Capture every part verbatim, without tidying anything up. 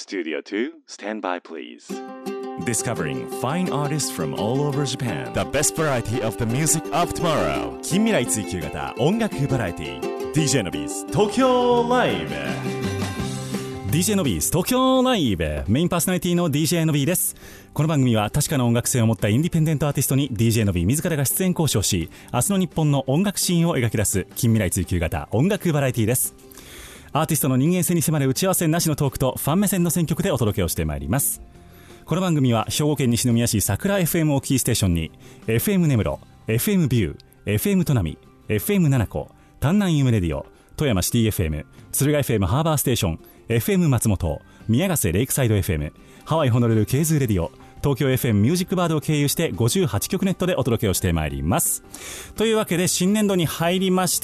Studio two, stand by please. Discovering fine artists from all over Japan. The best variety of the music of tomorrow. 近未来追求型音楽バラエティ ディージェー のビーズ東京ライブ。 ディージェー のビーズ東京ライブ、メインパーソナリティの ディージェー のビーです。この番組は確かな音楽性を持ったインディペンデントアーティストに ディージェー のビー自らが出演交渉し、明日の日本の音楽シーンを描き出す近未来追求型音楽バラエティです。アーティストの人間性に迫る打ち合わせなしのトークとファン目線の選曲でお届けをしてまいります。この番組は兵庫県西宮市桜 エフエム をキーステーションに エフエム 根室、エフエム ビュー、エフエム 砺波、エフエム 七子、丹南夢レディオ、富山シティ エフエム、敦賀 エフエム ハーバーステーション、エフエム 松本、宮ヶ瀬レイクサイド エフエム、ハワイホノルルケーズーレディオ、東京 エフエム ミュージックバードを経由してごじゅうはちきょくネットでお届けをしてまいります。というわけで新年度に入りまして、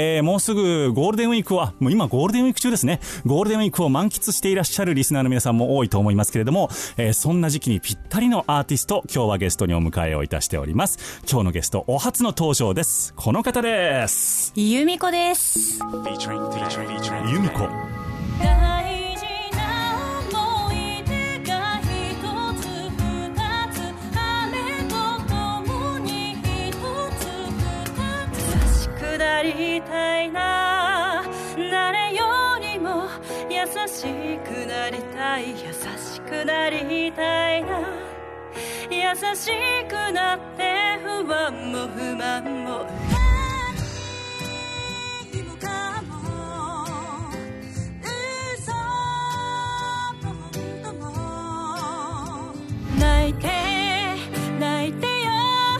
えー、もうすぐゴールデンウィークはもう今ゴールデンウィーク中ですね。ゴールデンウィークを満喫していらっしゃるリスナーの皆さんも多いと思いますけれども、えー、そんな時期にぴったりのアーティスト、今日はゲストにお迎えをいたしております。今日のゲストお初の登場です。この方です。 由美子です。 由美子。 なりたいな、誰よりも優しくなりたい、優しくなりたいな、優しくなって不安も不満も何もかも嘘も本当も泣いて泣いてよ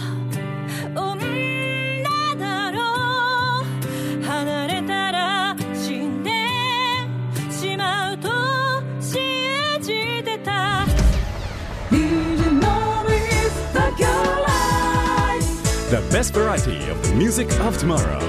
The best variety of the music of tomorrow.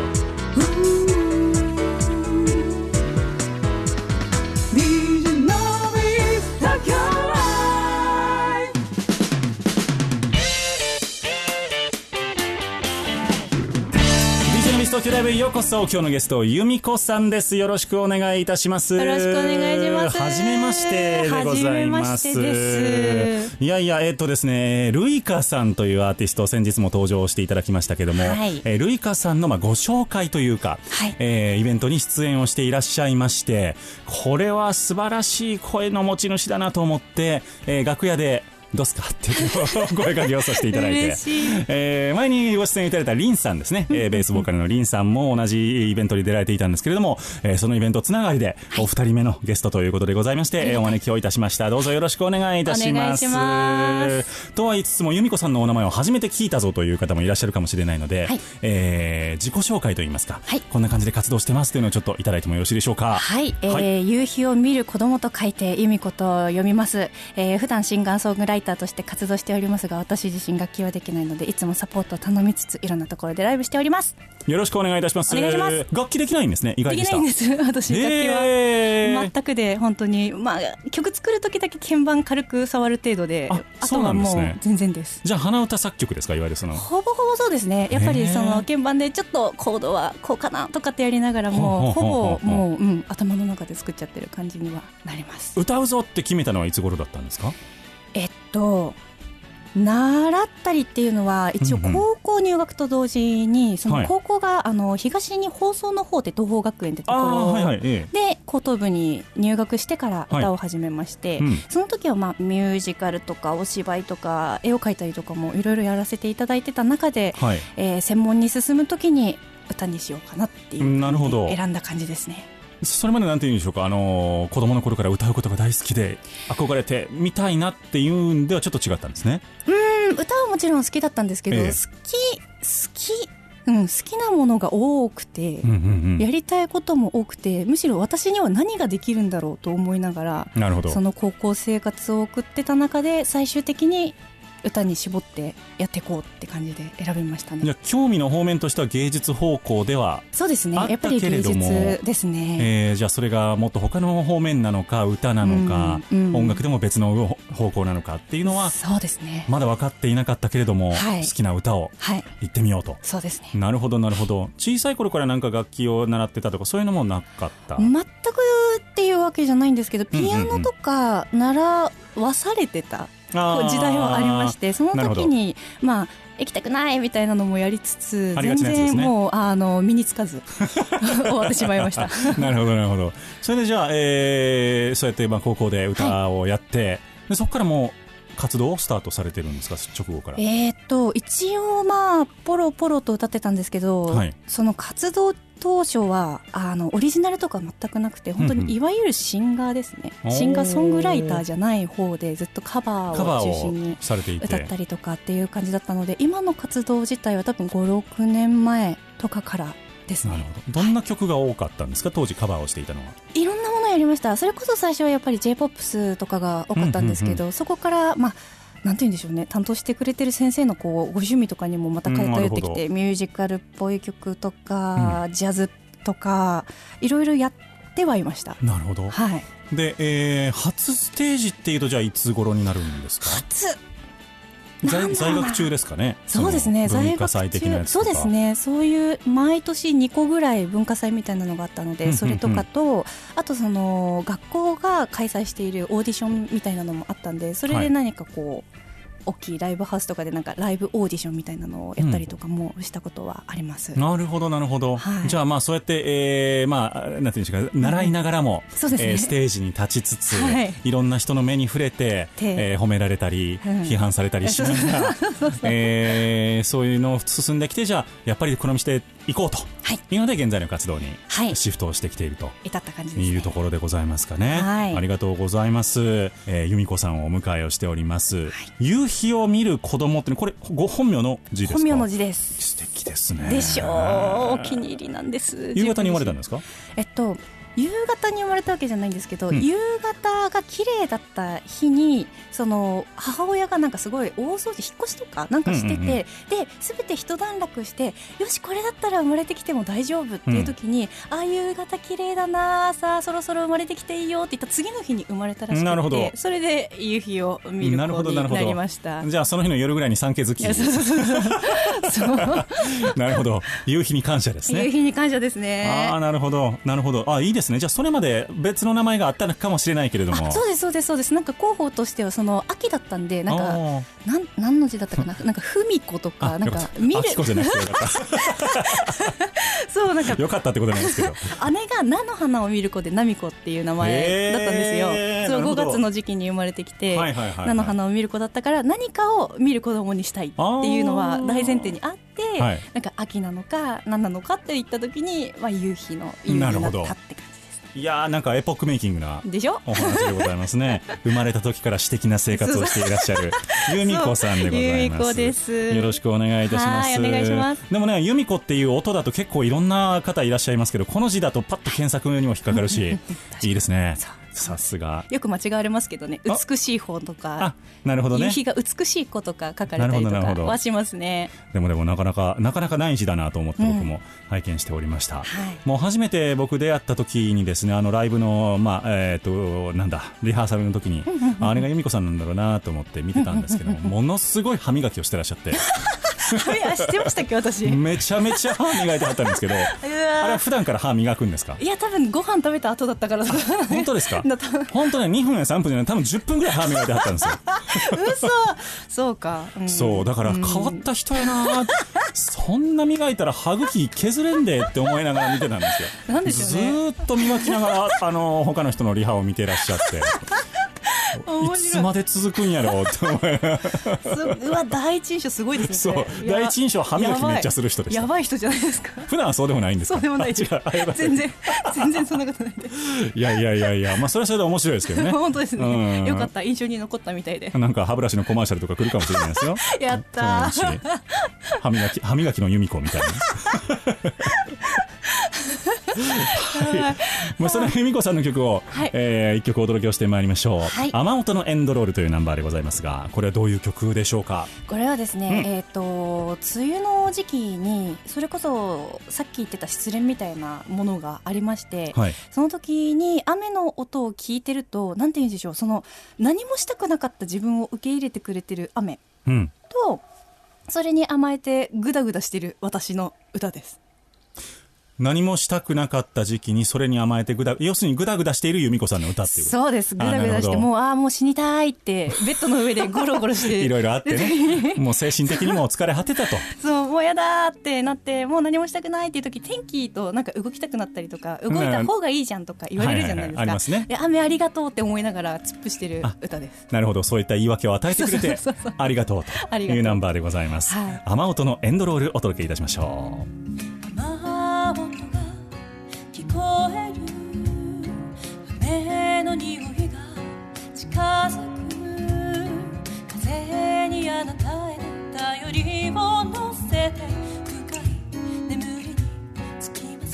D J 東京ライブへようこそ。今日のゲスト由美子さんです。よろしくお願いいたします。 よろしくお願いします。 はじめましてでございます。 はじめましてです。 いやいや、えっとですね、ルイカさんというアーティスト、先日も登場していただきましたけども、はい、えー、ルイカさんのまあご紹介というか、はい、えー、イベントに出演をしていらっしゃいまして、これは素晴らしい声の持ち主だなと思って、えー、楽屋でどうすかっていう声かけをさせていただいて、えー、前にご出演いただいたリンさんですね、えー、ベースボーカルのリンさんも同じイベントに出られていたんですけれども、えー、そのイベントつながりでお二人目のゲストということでございまして、はい、お招きをいたしました。どうぞよろしくお願いいたします。お願いします。とは言いつつも由美子さんのお名前を初めて聞いたぞという方もいらっしゃるかもしれないので、はい、えー、自己紹介といいますか、はい、こんな感じで活動してますというのをちょっといただいてもよろしいでしょうか。 はい、えーはい、夕日を見る子供と書いて由美子と読みます。えー、普段シンガーソングライターとして活動しておりますが、私自身楽器はできないのでいつもサポートを頼みつついろんなところでライブしております。 よろしくお願いいたします。 お願いします。 楽器できないんですね。意外でした。 できないんです。私楽器は全くで、本当にまあ曲作る時だけ鍵盤軽く触る程度で、 あ, あとはもう全然です。 じゃあ鼻歌作曲ですか。いわゆるそのほぼほぼそうですね。やっぱりその鍵盤でちょっとコードはこうかなとかってやりながらもほぼもう、うん、頭の中で作っちゃってる感じにはなります。 歌うぞって決めたのはいつ頃だったんですか。 えっと習ったりっていうのは一応高校入学と同時に、その高校があの東に放送の方で東邦学園ってところで高等部に入学してから歌を始めまして、その時はまあミュージカルとかお芝居とか絵を描いたりとかもいろいろやらせていただいてた中で、えー、専門に進む時に歌にしようかなっていう選んだ感じですね。 それまでなんて言うんでしょうか、あのー、子供の頃から歌うことが大好きで憧れてみたいなっていうんではちょっと違ったんですね。 うん、歌はもちろん好きだったんですけど、ええ、好き好き、うん、好きなものが多くて、うんうんうん、やりたいことも多くて、むしろ私には何ができるんだろうと思いながら、なるほど、その高校生活を送ってた中で最終的に歌に絞ってやっていこうって感じで選びましたね。 じゃあ興味の方面としては芸術方向ではそうですね、 あったけれども、 やっぱり芸術ですね、 えー、じゃあそれがもっと他の方面なのか歌なのか、うんうん、音楽でも別の方向なのかっていうのはそうですね、まだ分かっていなかったけれども、はい、好きな歌を言ってみようと、はい、 そうですね。 なるほどなるほど。小さい頃からなんか楽器を習ってたとかそういうのもなかった？ 全くっていうわけじゃないんですけど、ピアノとか習わされてた時代はありまして、その時にまあ行きたくないみたいなのもやりつつ、全然もうあの身につかず終わってしまいましたなるほどなるほど。それでじゃあ、えー、そうやってまあ高校で歌をやって、はい、でそこからもう活動をスタートされてるんですか、直後から？ えー、っと一応まあポロポロと歌ってたんですけど、はい、その活動当初はあのオリジナルとか全くなくて、本当にいわゆるシンガーですね、うんうん、シンガーソングライターじゃない方でずっとカバーを中心に歌ったりとかっていう感じだったので、今の活動自体は多分ご、ろくねんまえとかからですね。 なるほど。どんな曲が多かったんですか、当時カバーをしていたのは？ いろんなものやりました。それこそ最初はやっぱり J-ポップス とかが多かったんですけど、うんうんうん、そこからまあなんて言うんでしょうね、担当してくれてる先生のこうご趣味とかにもまた偏ってきて、うん、ミュージカルっぽい曲とか、うん、ジャズとかいろいろやってはいました。 なるほど、 はい。 で、えー、初ステージっていうとじゃあいつ頃になるんですか？ 初在, 在学中ですかね。 そうですね、 文化祭的なやつとか。 そうですね、そういう毎年にこぐらい文化祭みたいなのがあったので、うんうんうん、それとかとあとその学校が開催しているオーディションみたいなのもあったんで、それで何かこう、はい、大きいライブハウスとかでなんかライブオーディションみたいなのをやったりとかもしたことはあります、 うん、なるほどなるほど、はい、じゃあまあそうやって、えー、まあなんていうんですか、習いながらも、うんそうですね、えー、ステージに立ちつつ、はい、いろんな人の目に触れて、えー、褒められたり、うん、批判されたりしながらえー、そういうのを進んできて、じゃあやっぱりこの道で行こうと、はい、いうので現在の活動にシフトをしてきていると、 至った感じですね、 いうところでございますかね、はい、ありがとうございます、えー、由美子さんをお迎えをしております、はい、夕日を見る子供ってこれご本名の字ですか？ 本名の字です。 素敵ですね。 でしょう、お気に入りなんです。 夕方に生まれたんですか？ えっと夕方に生まれたわけじゃないんですけど、うん、夕方が綺麗だった日にその母親がなんかすごい大掃除引っ越しとかなんかしてて、うんうんうん、で全て一段落して、よしこれだったら生まれてきても大丈夫っていう時に、うん、あ夕方綺麗だな、さあそろそろ生まれてきていいよって言った次の日に生まれたらしくて、それで夕日を見る子になりました。 じゃあその日の夜ぐらいに産気づきなるほど、夕日に感謝ですね。 夕日に感謝ですね。 あなるほどなるほど、あいいですね。じゃあそれまで別の名前があったのかもしれないけれども。 そうですそうですそうです。なんか候補としてはその秋だったんで、なんかなん何の字だったかななんか文子とかなんか見る秋子じゃなくてよかったそうなんかよかったってことなんですけど姉が菜の花を見る子で菜美子っていう名前だったんですよ、えー、そうごがつの時期に生まれてきて、はいはいはいはい、菜の花を見る子だったから何かを見る子供にしたいっていうのは大前提にあって、はい、なんか秋なのか何なのかって言った時に、まあ、夕日の夕日になったって感じです。 いやーなんかエポックメイキングなでしょお話でございますね生まれた時から私的な生活をしていらっしゃる由美子さんでございます。 由美子です。 よろしくお願いいたします。 はいお願いします。 でもね由美子っていう音だと結構いろんな方いらっしゃいますけど、この字だとパッと検索にも引っかかるしいいですね。さすが。よく間違われますけどね、美しい方とか、 あなるほどね、 夕日が美しい子とか書かれたりとかはしますね。 でもでもなかなかなかなかない字だなと思って僕も拝見しておりました、うんはい、もう初めて僕出会った時にですね、あのライブの、まあえー、となんだリハーサルの時にあれが由美子さんなんだろうなと思って見てたんですけどもものすごい歯磨きをしてらっしゃって知ってましたっけ私めちゃめちゃ歯磨いてはったんですけどあれは普段から歯磨くんですか？ いや多分ご飯食べた後だったから本当ですか？本当ねにふんやさんぷんじゃない多分じゅっぷんぐらい歯磨いてはったんですよ嘘そうか、うん、 そうだから変わった人やな、うん、そんな磨いたら歯茎削れんでって思いながら見てたんですよ。 なんでしょうね、 ずーっと磨きながらあの他の人のリハを見てらっしゃっていつまで続くんやろうって思いうわ第一印象すごいですね。 そう第一印象歯磨きめっちゃする人でした。 やばい人じゃないですか。 普段はそうでもないんですか？ そうでもないです全然全然そんなことないでいやいやいやいや、まあそれはそれで面白いですけどね本当ですね、うん、よかった印象に残ったみたいで、 なんか歯ブラシのコマーシャルとか来るかもしれないですよやった歯磨き歯磨きの由美子みたいなはい、まあ、その由美子さんの曲を、はい、えー、一曲お届けをしてまいりましょう、はい、雨音のエンドロールというナンバーでございますが、これはどういう曲でしょうか。 これはですね、うん、えーと梅雨の時期にそれこそさっき言ってた失恋みたいなものがありまして、はい、その時に雨の音を聞いてると、なんて言うんでしょう、その何もしたくなかった自分を受け入れてくれてる雨、うん、とそれに甘えてグダグダしてる私の歌です。 何もしたくなかった時期にそれに甘えてグダ、要するにグダグダしている由美子さんの歌っていう。 そうです。グダグダして、もうああもう死にたいってベッドの上でゴロゴロしていろいろあってねもう精神的にも疲れ果てたとそうもうやだってなって、もう何もしたくないっていう時、天気となんか動きたくなったりとか、動いた方がいいじゃんとか言われるじゃないですか、はいはいはい、ありますね。で雨ありがとうって思いながら突っ伏してる歌です。 なるほど、そういった言い訳を与えてくれてありがとうというナンバーでございます、はい、雨音のエンドロールお届けいたしましょう。 聞こえる雨の匂いが近づく、風にあなたへ頼りを乗せて深い眠りにつきます。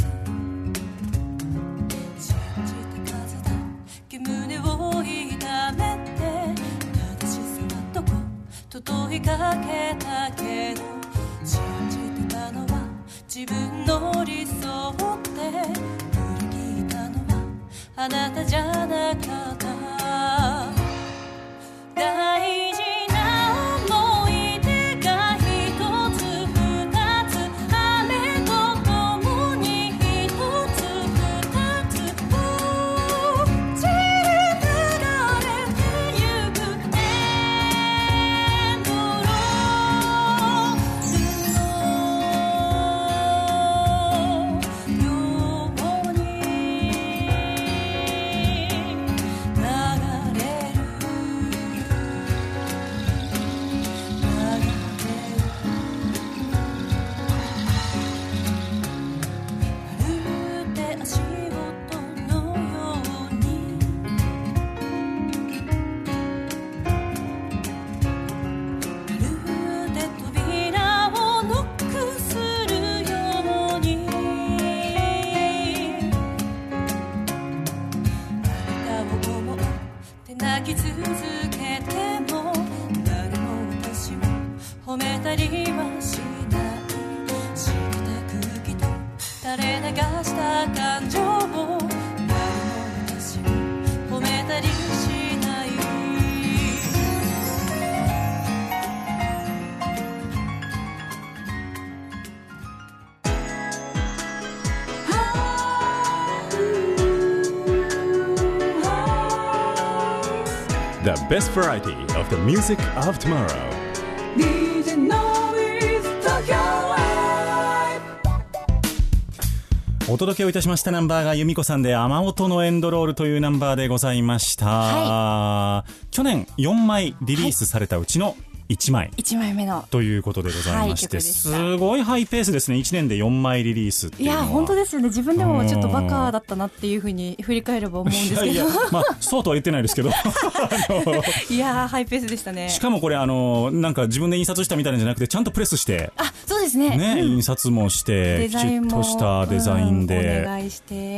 信じた数だけ胸を痛めて、正しさはどこ届いかけたけど、信じてたのは自分の理想って裏切ったのはあなたじゃなかった。大事な思い出が一つ二つ、雨と共に一つ二つ落ちる流れてゆくエンドロールのように流れるまるで足音のようにまるで扉をノックするように、あなたを思って泣き続けても、誰も私を褒めたりはしない。湿った空気と垂れ流した感情を、誰も私を褒めたりしない。 The best variety of the music of tomorrow. ディージェー の with Tokyo Live。 お届けをいたしましたナンバーが由美子さんで雨音のエンドロールというナンバーでございました、はい、去年よんまいリリースされたうちのいちまい、 いちまいめのということでございまして、はい、すごいハイペースですね。いちねんでよんまいリリースっていうのは。 いや本当ですよね。自分でもちょっとバカだったなっていうふうに振り返れば思うんですけど、いやいや、 まあ、そうとは言ってないですけどいやハイペースでしたね。 しかもこれあのなんか自分で印刷したみたいなんじゃなくて、ちゃんとプレスして、 あそうですね、 ね、うん、印刷もしてきちっとしたデザインで、 うん、お願いして、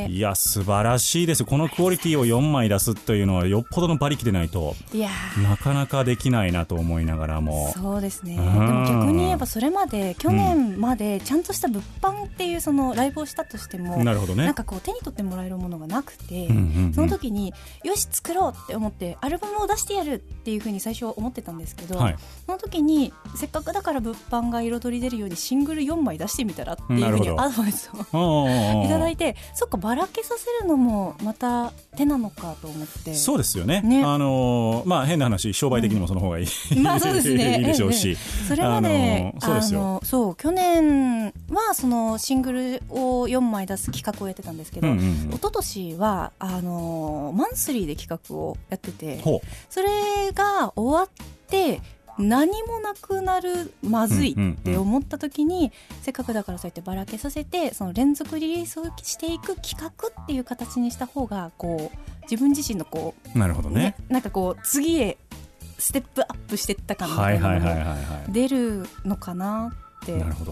いや素晴らしいです。このクオリティをよんまい出すというのはよっぽどの馬力でないと、いやなかなかできないなと思いながらも。 そうですね。でも逆に言えばそれまで去年までちゃんとした物販っていうそのライブをしたとしても、 なるほどね、 なんかこう手に取ってもらえるものがなくて、うんうんうん、その時によし作ろうって思ってアルバムを出してやるっていうふうに最初思ってたんですけど、はい、その時にせっかくだから物販が彩り出るようにシングルよんまい出してみたらっていうふうにアドバイスをいただいて、そっかばらけさせるのもまた手なのかと思って。 そうですよね、ね、あのーまあ、変な話商売的にもその方がいい、 うん、まあそうですねいいでしょうし、 それまで、 あのー、そうですよ。 あのそう去年はそのシングルをよんまい出す企画をやってたんですけど、うんうんうん、一昨年はあのー、マンスリーで企画をやってて、それが終わって何もなくなるまずいって思った時に、うんうんうん、せっかくだからそうやってばらけさせてその連続リリースをしていく企画っていう形にした方がこう自分自身のこうなるほどね、ね、 なんかこう次へステップアップしていった感みたいなのが出るのかなって思って、 。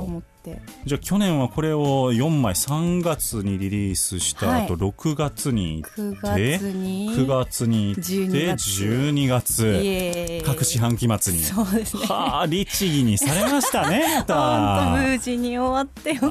じゃあ去年はこれをよんまいさんがつにリリースした後、はい、ろくがつに行ってくがつにくがつに行ってじゅうにがつ各四半期末にそうですねはあ律儀にされましたねまた本当無事に終わってよかった。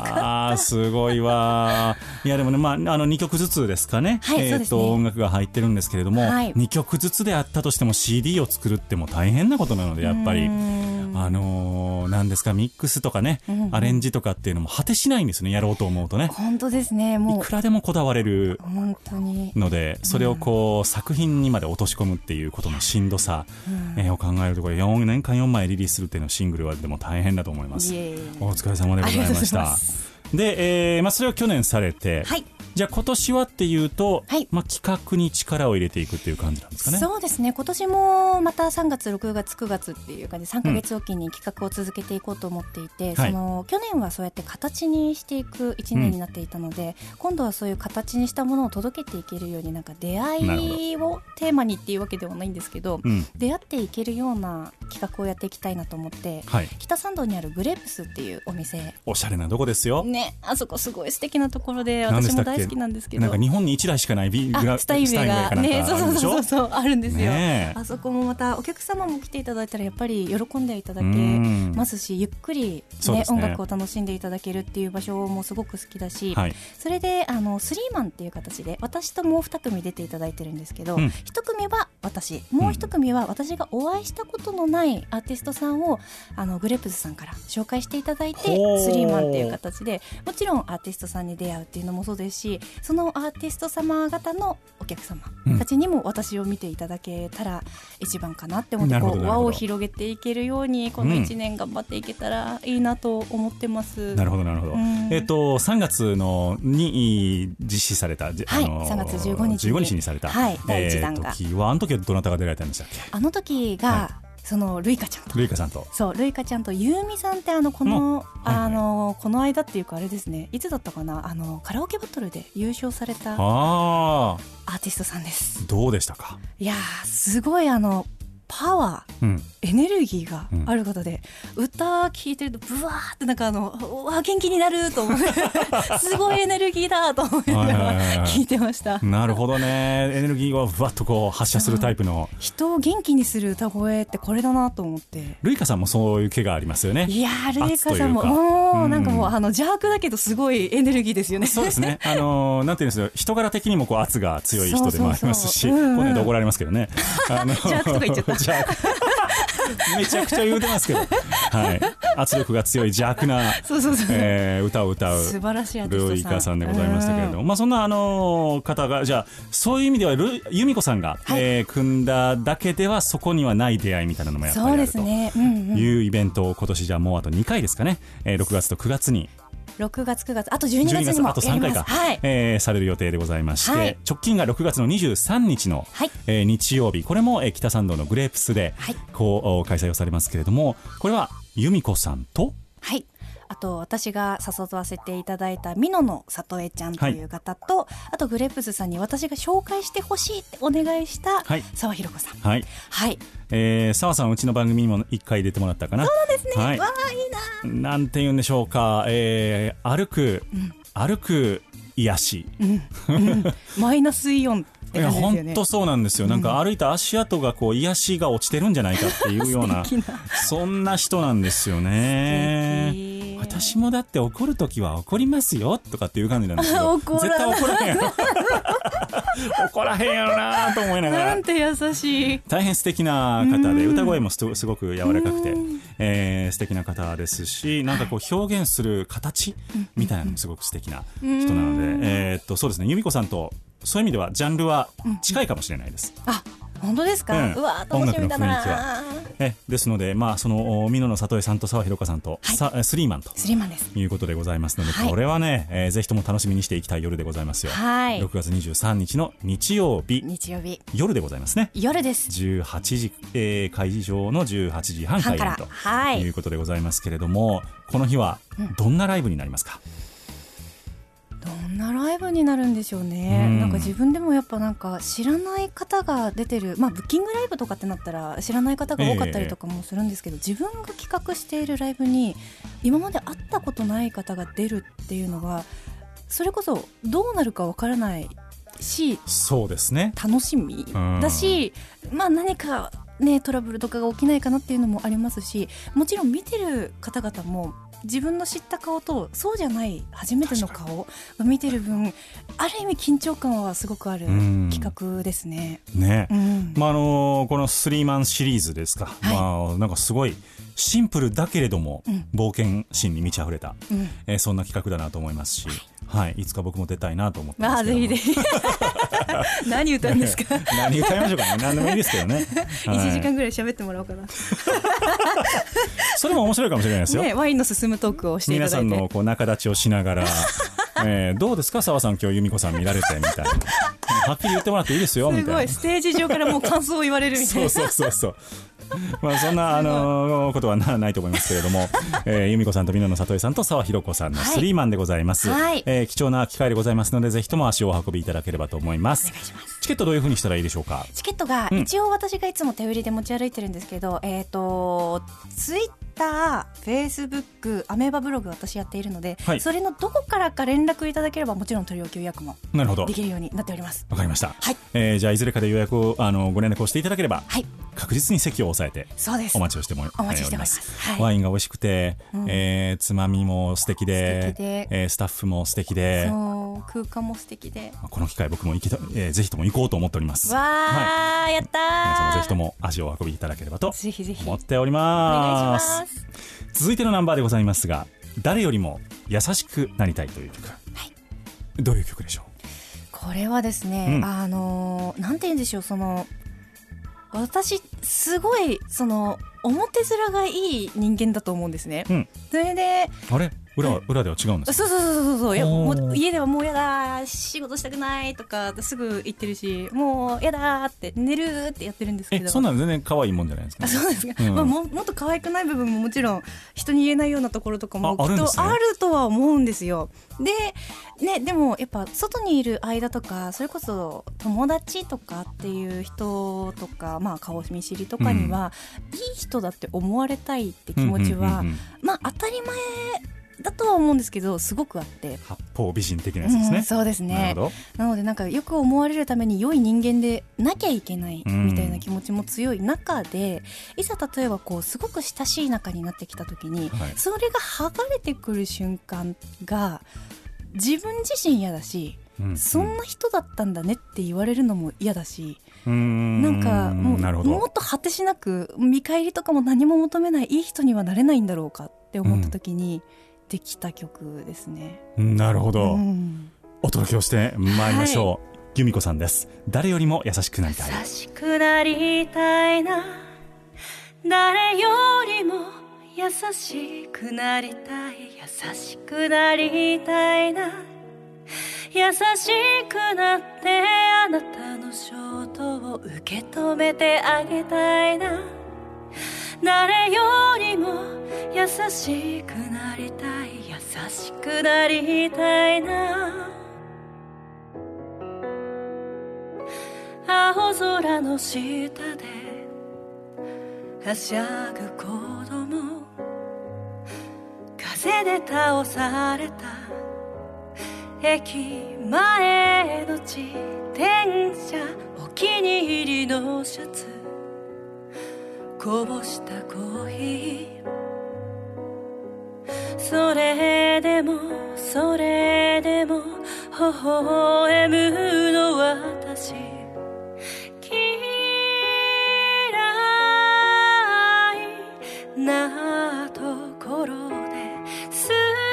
あすごいわ。いやでもね、まあ、あのにきょくずつですかね、 はい、 えーと、音楽が入ってるんですけれども、はい、にきょくずつであったとしても シーディー を作るっても大変なことなのでやっぱりあのー、なんですかミックスとかね、うんうん、アレンジとかっていうのも果てしないんですねやろうと思うとね。 本当ですね。もういくらでもこだわれるのでそれをこう、うん、作品にまで落とし込むっていうことのしんどさ、うんえー、を考えるところよねんかんよんまいリリースするっていうのをシングルはでも大変だと思います。お疲れ様でございました。で、えーまあ、それを去年されて、はい、じゃあ今年はっていうと、はいまあ、企画に力を入れていくっていう感じなんですかね。 そうですね。今年もまたさんがつろくがつくがつっていう感じでさんかげつおきに企画を続けていこうと思っていて、うん、その去年はそうやって形にしていくいちねんになっていたので、うん、今度はそういう形にしたものを届けていけるようになんか出会いをテーマにっていうわけではないんですけど、うん、出会っていけるような企画をやっていきたいなと思って、はい、北参道にあるグレープスっていうお店、 おしゃれなとこですよね。あそこすごい素敵なところで私も大好きなんですけど、 なんか日本にいちだいしかないビあスタイルがね、そうそうそうそうあるんですよ、 ね、 あそこもまたお客様も来ていただいたらやっぱり喜んでいただけますし、ゆっくり、ねね、音楽を楽しんでいただけるっていう場所もすごく好きだし、はい、それであのスリーマンっていう形で私ともうに組出ていただいてるんですけど、うん、いち組は私、もういち組は私がお会いしたことのないアーティストさんをあのグレープズさんから紹介していただいてスリーマンっていう形で、もちろんアーティストさんに出会うっていうのもそうですし、そのアーティスト様方のお客様たちにも私を見ていただけたら一番かなって思って、こう輪を広げていけるようにこのいちねん頑張っていけたらいいなと思ってます、うん、 なるほどなるほど、うん、えー、とさんがつのに実施された、はい、 あのー、さんがつじゅうごにちじゅうごにちにされた、 はい、だいいちだんが、 えー、時はあの時はどなたが出られたんでしたっけ。 あの時が、はい、そのルイカちゃんとルイカさんとそうルイカちゃんとユーミさんってあのこの、うんあのはい、この間っていうかあれですね、いつだったかな、あのカラオケバトルで優勝されたアーティストさんです。 どうでしたか。 いやすごいあのパワー、うん、エネルギーがある方で、うん、歌聴いてるとブワーってなんかあのうわ元気になると思うすごいエネルギーだと思いながら聴いてました。 なるほどね。エネルギーをふわっとこう発射するタイプの、 人を元気にする歌声ってこれだなと思って。 ルイカさんもそういう気がありますよね。 いやルイカさんももうなんかもうあの邪悪だけどすごいエネルギーですよね。 そうですね。あのなんていうんですよ、人柄的にもこう圧が強い人でもありますし、これで怒られますけどね。 あの邪悪とか言っちゃっためちゃくちゃ言うてますけど、はい、圧力が強い邪悪なそうそうそう、 えー、歌を歌う素晴らしいアーティストさんルイカさんでございましたけれども、まあ、そんなあの方がじゃあそういう意味ではルユミコさんが、はい、えー、組んだだけではそこにはない出会いみたいなのもやっぱりあるというイベントを今年じゃあもうあとにかいですかね、えー、ろくがつとくがつにろくがつくがつあとじゅうにがつにもあとさんかいか、はい、えー、される予定でございまして、はい、直近がろくがつのにじゅうさんにちの、はい、えー、日曜日、これも、えー、北参道のグレープスで、はい、こう開催をされますけれども、これは由美子さんと、 はい、あと私が誘わせていただいた美濃の里江ちゃんという方と、はい、あとグレープズさんに私が紹介してほしいってお願いした澤ひろ子さん、 はい、はい、えー、澤さんうちの番組にもいっかい出てもらったかな。 そうなんですね、はい、わーいいな。なんて言うんでしょうか、えー、歩く、うん、歩く癒し、 うんうん、マイナスイオンいや本当そうなんですよ。なんか歩いた足跡がこう癒しが落ちてるんじゃないかっていうようなそんな人なんですよね。私もだって怒るときは怒りますよとかっていう感じなんですけど絶対怒らへんやろ怒らへんやろなと思いながら、 なんて優しい、 大変素敵な方で、歌声もすごく柔らかくて、えー、素敵な方ですし、なんかこう表現する形みたいなのもすごく素敵な人なので、えー、っとそうですね、由美子さんとそういう意味ではジャンルは近いかもしれないです、 うん、あ本当ですか、うん、うわ楽しみだな。音楽の雰囲気はえですので、まあ、その美濃の里江さんと澤ひろ子さんと、はい、スリーマンとスリーマンですいうことでございますので、 はい、 これはね、えー、ぜひとも楽しみにしていきたい夜でございますよ、はい、ろくがつにじゅうさんにちの日曜日、 日曜日夜でございますね。 夜です。 じゅうはちじ、えー、会場のじゅうはちじはん開演と、はい、いうことでございますけれども、この日はどんなライブになりますか。 どんなライブになるんでしょうね、うん、なんか自分でもやっぱなんか知らない方が出てる、まあ、ブッキングライブとかってなったら知らない方が多かったりとかもするんですけど、えー、自分が企画しているライブに今まで会ったことない方が出るっていうのはそれこそどうなるかわからないし、 そうですね、 楽しみだし、まあ、何か、ね、トラブルとかが起きないかなっていうのもありますし、もちろん見てる方々も自分の知った顔とそうじゃない初めての顔が見てる分、ある意味緊張感はすごくある企画ですね。 ね、うん、まああのこのスリーマンシリーズですか、はい、まあ、なんかすごいシンプルだけれども、うん、冒険心に満ち溢れた、うん、えー、そんな企画だなと思いますし、はい、いつか僕も出たいなと思ってますけども、あ、ぜひぜひ何歌うんですか何歌いましょうかね、何でもいいですけどね、はい、いちじかんぐらい喋ってもらおうかなそれも面白いかもしれないですよ、 ね、ワインの進むトークをしていただいて、 皆さんのこう仲立ちをしながらえー、どうですか澤さん、今日由美子さん見られてみたいなはっきり言ってもらっていいですよみたいな、 すごいステージ上からもう感想を言われるみたいなそうそうそうそうまあそんなあのことは な, ないと思いますけれども、えー、由美子さんと美濃の里江さんと澤ひろ子さんのスリーマンでございます、はい、えー、貴重な機会でございますので、ぜひとも足をお運びいただければと思います。 お願いします。 チケットどういう風にしたらいいでしょうか。 チケットが、うん、一応私がいつも手売りで持ち歩いてるんですけど、えーとツイッター、フェイスブック、アメーバブログ私やっているので、はい、それのどこからか連絡いただければもちろん取り置き予約もできるようになっております。 わかりました、 はい、 えー、じゃあいずれかで予約をあのご連絡をしていただければ、はい、確実に席を押さえてお待ちをしても、お待ちしております、はい、ワインが美味しくて、うん、えー、つまみも素敵で、素敵で、えー、スタッフも素敵で、 そう空間も素敵で、 この機会僕も行きた、えー、ぜひとも行こうと思っております。 わー、はい、やったー。 皆さんもぜひとも足をお運びいただければと思っております。お願いします。続いてのナンバーでございますが、誰よりも優しくなりたいという曲、はい、どういう曲でしょう。 これはですね、うん、あのなんて言うんでしょう、その私すごいその表面がいい人間だと思うんですね、うん、それであれ 裏, 裏では違うんですか。 そうそうそうそう、いやもう家ではもうやだ仕事したくないとかすぐ言ってるし、もうやだって寝るってやってるんですけど、 えそんなの全然可愛いもんじゃないですか、ね、 あそうですか、うん、まあ、も, もっと可愛くない部分ももちろん人に言えないようなところとかもきっとあるとは思うんですよ。で、ね、でもやっぱ外にいる間とかそれこそ友達とかっていう人とか、まあ、顔見知りとかには、うん、いい人だって思われたいって気持ちは、うんうんうんうん、まあ当たり前だとは思うんですけどすごくあって、 八方美人的なやつですね、 うん、そうですね。 な, なのでなんかよく思われるために良い人間でなきゃいけないみたいな気持ちも強い中で、うん、いざ例えばこうすごく親しい仲になってきた時に、はい、それが剥がれてくる瞬間が自分自身嫌だし、うん、そんな人だったんだねって言われるのも嫌だし、うーん、なんかもうもっと果てしなく見返りとかも何も求めないいい人にはなれないんだろうかって思った時に、うんできた曲ですね。 なるほど、うん、お届けをしてまいりましょう、はい、由美子さんです。誰よりも優しくなりたい。 優しくなりたいな、誰よりも優しくなりたい、優しくなりたいな、優しくなってあなたの衝動を受け止めてあげたいな、誰よりも優しくなりたい、優しくなりたいな、青空の下ではしゃぐ子供、風で倒された駅前の自転車、お気に入りのシャツ、こぼしたコーヒー、それでもそれでも微笑むの私、嫌いなところで好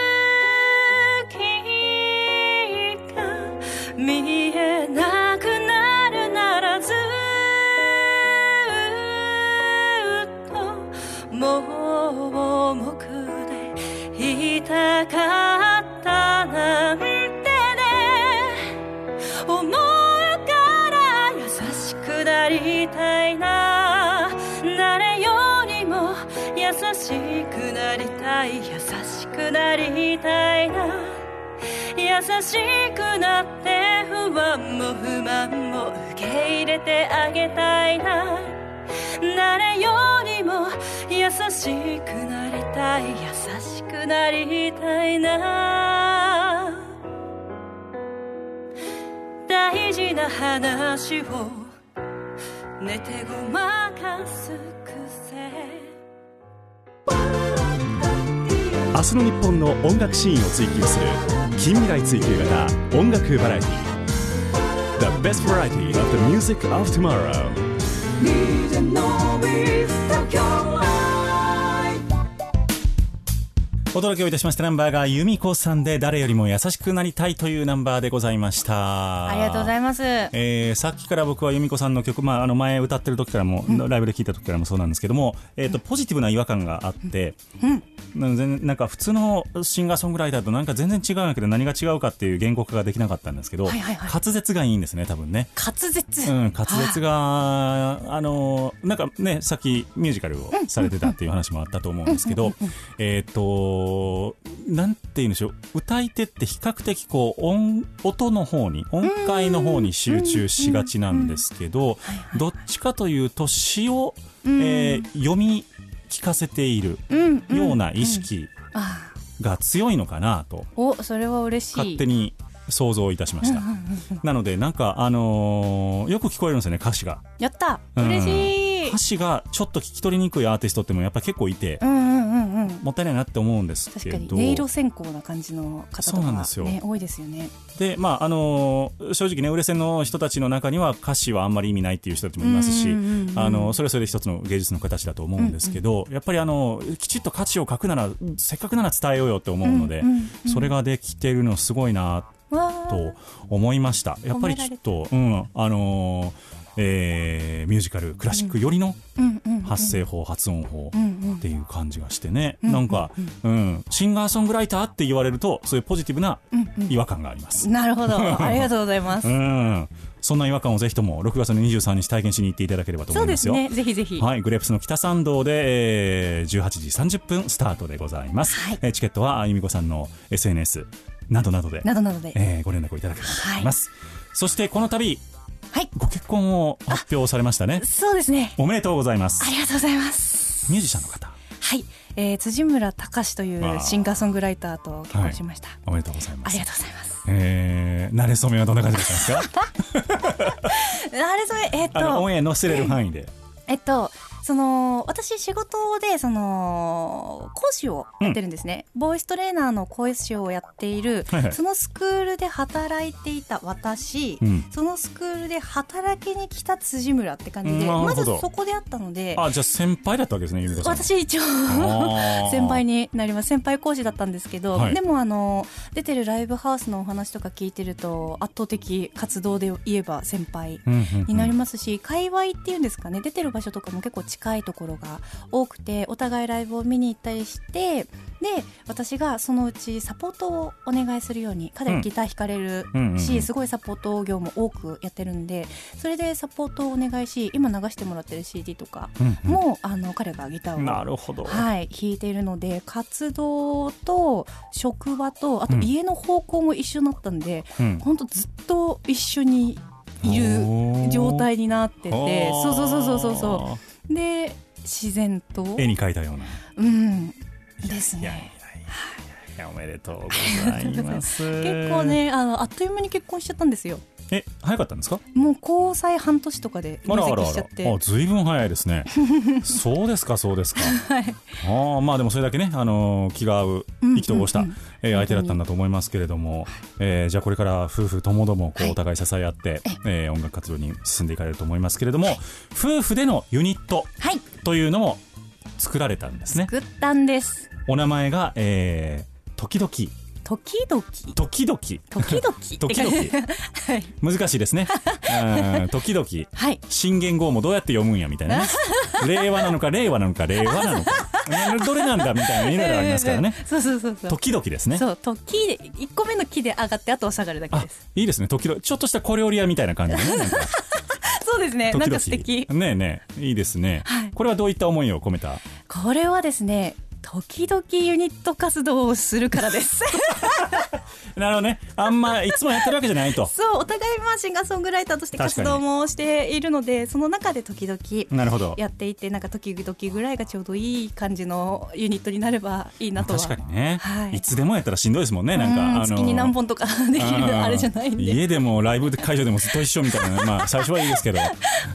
きが見えなくなるならず盲目でいたかったなんてね、思うから優しくなりたいな、誰よりも優しくなりたい、優しくなりたいな、優優しくなって不安も不満も受け入れてあげたいな誰よりも優しくなりたい優しくなりたいな大事な話を寝てごまかす癖明日の日本の音楽シーンを追求する近未来追求型音楽バラエティ The best variety of the music of tomorrowお届けをいたしましたナンバーが由美子さんで誰よりも優しくなりたいというナンバーでございました。 ありがとうございます。 えー、さっきから僕は由美子さんの曲、まあ、あの前歌ってる時からも、うん、ライブで聴いた時からもそうなんですけども、えーと、ポジティブな違和感があって、うんうん、なんか普通のシンガーソングライターとなんか全然違うんだけど何が違うかっていう言語化ができなかったんですけど、はいはいはい、滑舌がいいんですね多分ね。 滑舌、 うん、滑舌があのなんかねさっきミュージカルをされてたっていう話もあったと思うんですけど、えっとなんて言うんでしょう、歌い手って比較的こう 音, 音の方に音階の方に集中しがちなんですけど、どっちかというと詩を、えー、読み聞かせているような意識が強いのかなと、 おそれは嬉しい勝手に想像いたしました。なのでなんかあのー、よく聞こえるんですよね歌詞が。 やった嬉しい、うん、 歌詞がちょっと聞き取りにくいアーティストってもやっぱ結構いて、うんうんうんうん、もったいないなって思うんですけど、 確かに音色先行な感じの方とか、ね、多いですよね。 でまああのー、正直ね売れ線の人たちの中には歌詞はあんまり意味ないっていう人たちもいますし、うんうんうん、あのそれはそれで一つの芸術の形だと思うんですけど、うんうん、やっぱりあのきちっと歌詞を書くならせっかくなら伝えようよって思うので、うんうんうん、それができてるのすごいなと思いました。やっぱりちょっと、うん、あのーえー、ミュージカルクラシック寄りの発声法、発音法っていう感じがしてね、なんか、うん、シンガーソングライターって言われるとそういうポジティブな違和感があります。 なるほどありがとうございます、うん、 そんな違和感をぜひともろくがつのにじゅうさんにち体験しに行っていただければと思いますよ。 そうですね、ぜひぜひ、 はい、グレープスの北参道で、えー、じゅうはちじさんじゅっぷんスタートでございます、はい、えー、チケットは由美子さんの エスエヌエス などなどで、 などなどで、 えー、ご連絡をいただければと思います、はい、そしてこの度はい、 ご結婚を発表されましたね。 そうですね、 おめでとうございます。 ありがとうございます。 ミュージシャンの方、 はい、えー、辻村隆というシンガーソングライターと結婚しました、はい、 おめでとうございます。 ありがとうございます。 えー、慣れ初めはどんな感じだったんですか？ 慣れ初め、えー、っとあのオンエア載せれる範囲で、 えっとその私仕事でその講師をやってるんですね、うん、ボイストレーナーの講師をやっている、はいはい、そのスクールで働いていた私、うん、そのスクールで働きに来た辻村って感じで、まずそこであったので、 あ、じゃあ先輩だったわけですね、由美子さん。 私一応先輩になります。先輩講師だったんですけど、はい、でもあの出てるライブハウスのお話とか聞いてると圧倒的活動で言えば先輩になりますし、うんうんうん、界隈っていうんですかね、出てる場所とかも結構近いところが多くて、お互いライブを見に行ったりして、で私がそのうちサポートをお願いするように、彼はギター弾かれるし、うんうんうんうん、すごいサポート業も多くやってるんで、それでサポートをお願いし、今流してもらってる シーディー とかも、うんうん、あの彼がギターを、 なるほど、 はい、弾いているので、活動と職場とあと家の方向も一緒になったんで、うん、本当ずっと一緒にいる状態になってて、そうそうそうそうそうで、自然と絵に描いたような、 うんですね。いやいやいやいや、おめでとうございます結構ね、あのあっという間に結婚しちゃったんですよ。 え、早かったんですか？ もう交際半年とかで入籍しちゃって。 あらあらあら、あ、ずいぶん早いですねそうですかそうですか、はい、あ、まあでもそれだけね、あのー、気が合う意気投合した、うんうんうん、えー、相手だったんだと思いますけれども、えー、じゃあこれから夫婦ともどもこうお互い支え合って、はい、えー、音楽活動に進んでいかれると思いますけれども、はい、夫婦でのユニットというのも作られたんですね。 作ったんです。 お名前が、えー、時々 時々 時々 時々 時々、はい、難しいですねうん、時々、はい、新元号もどうやって読むんやみたいなね令和なのか令和なのか令和なのかどれなんだみたいないろいろありますからねそうそうそうそう、 時々ですね。 そう、時でいっこめの木で上がってあとは下がるだけです。 いいですね、時々ちょっとした小料理屋みたいな感じでねなんかそうですね、なんか素敵ねえねえ、いいですね、はい、これはどういった思いを込めた？ これはですね、時々ユニット活動をするからですなるほどね。あんまいつもやってるわけじゃないと。 そう、お互いまあシンガーソングライターとして活動もしているので、その中で時々やっていて、なんか時々ぐらいがちょうどいい感じのユニットになればいいなとは。 確かにね、 はい、 いつでもやったらしんどいですもんね。なんか、 うん、あの月に何本とかできるあれじゃないんで、 家でもライブ会場でもずっと一緒みたいな、まあ最初はいいですけど、うん、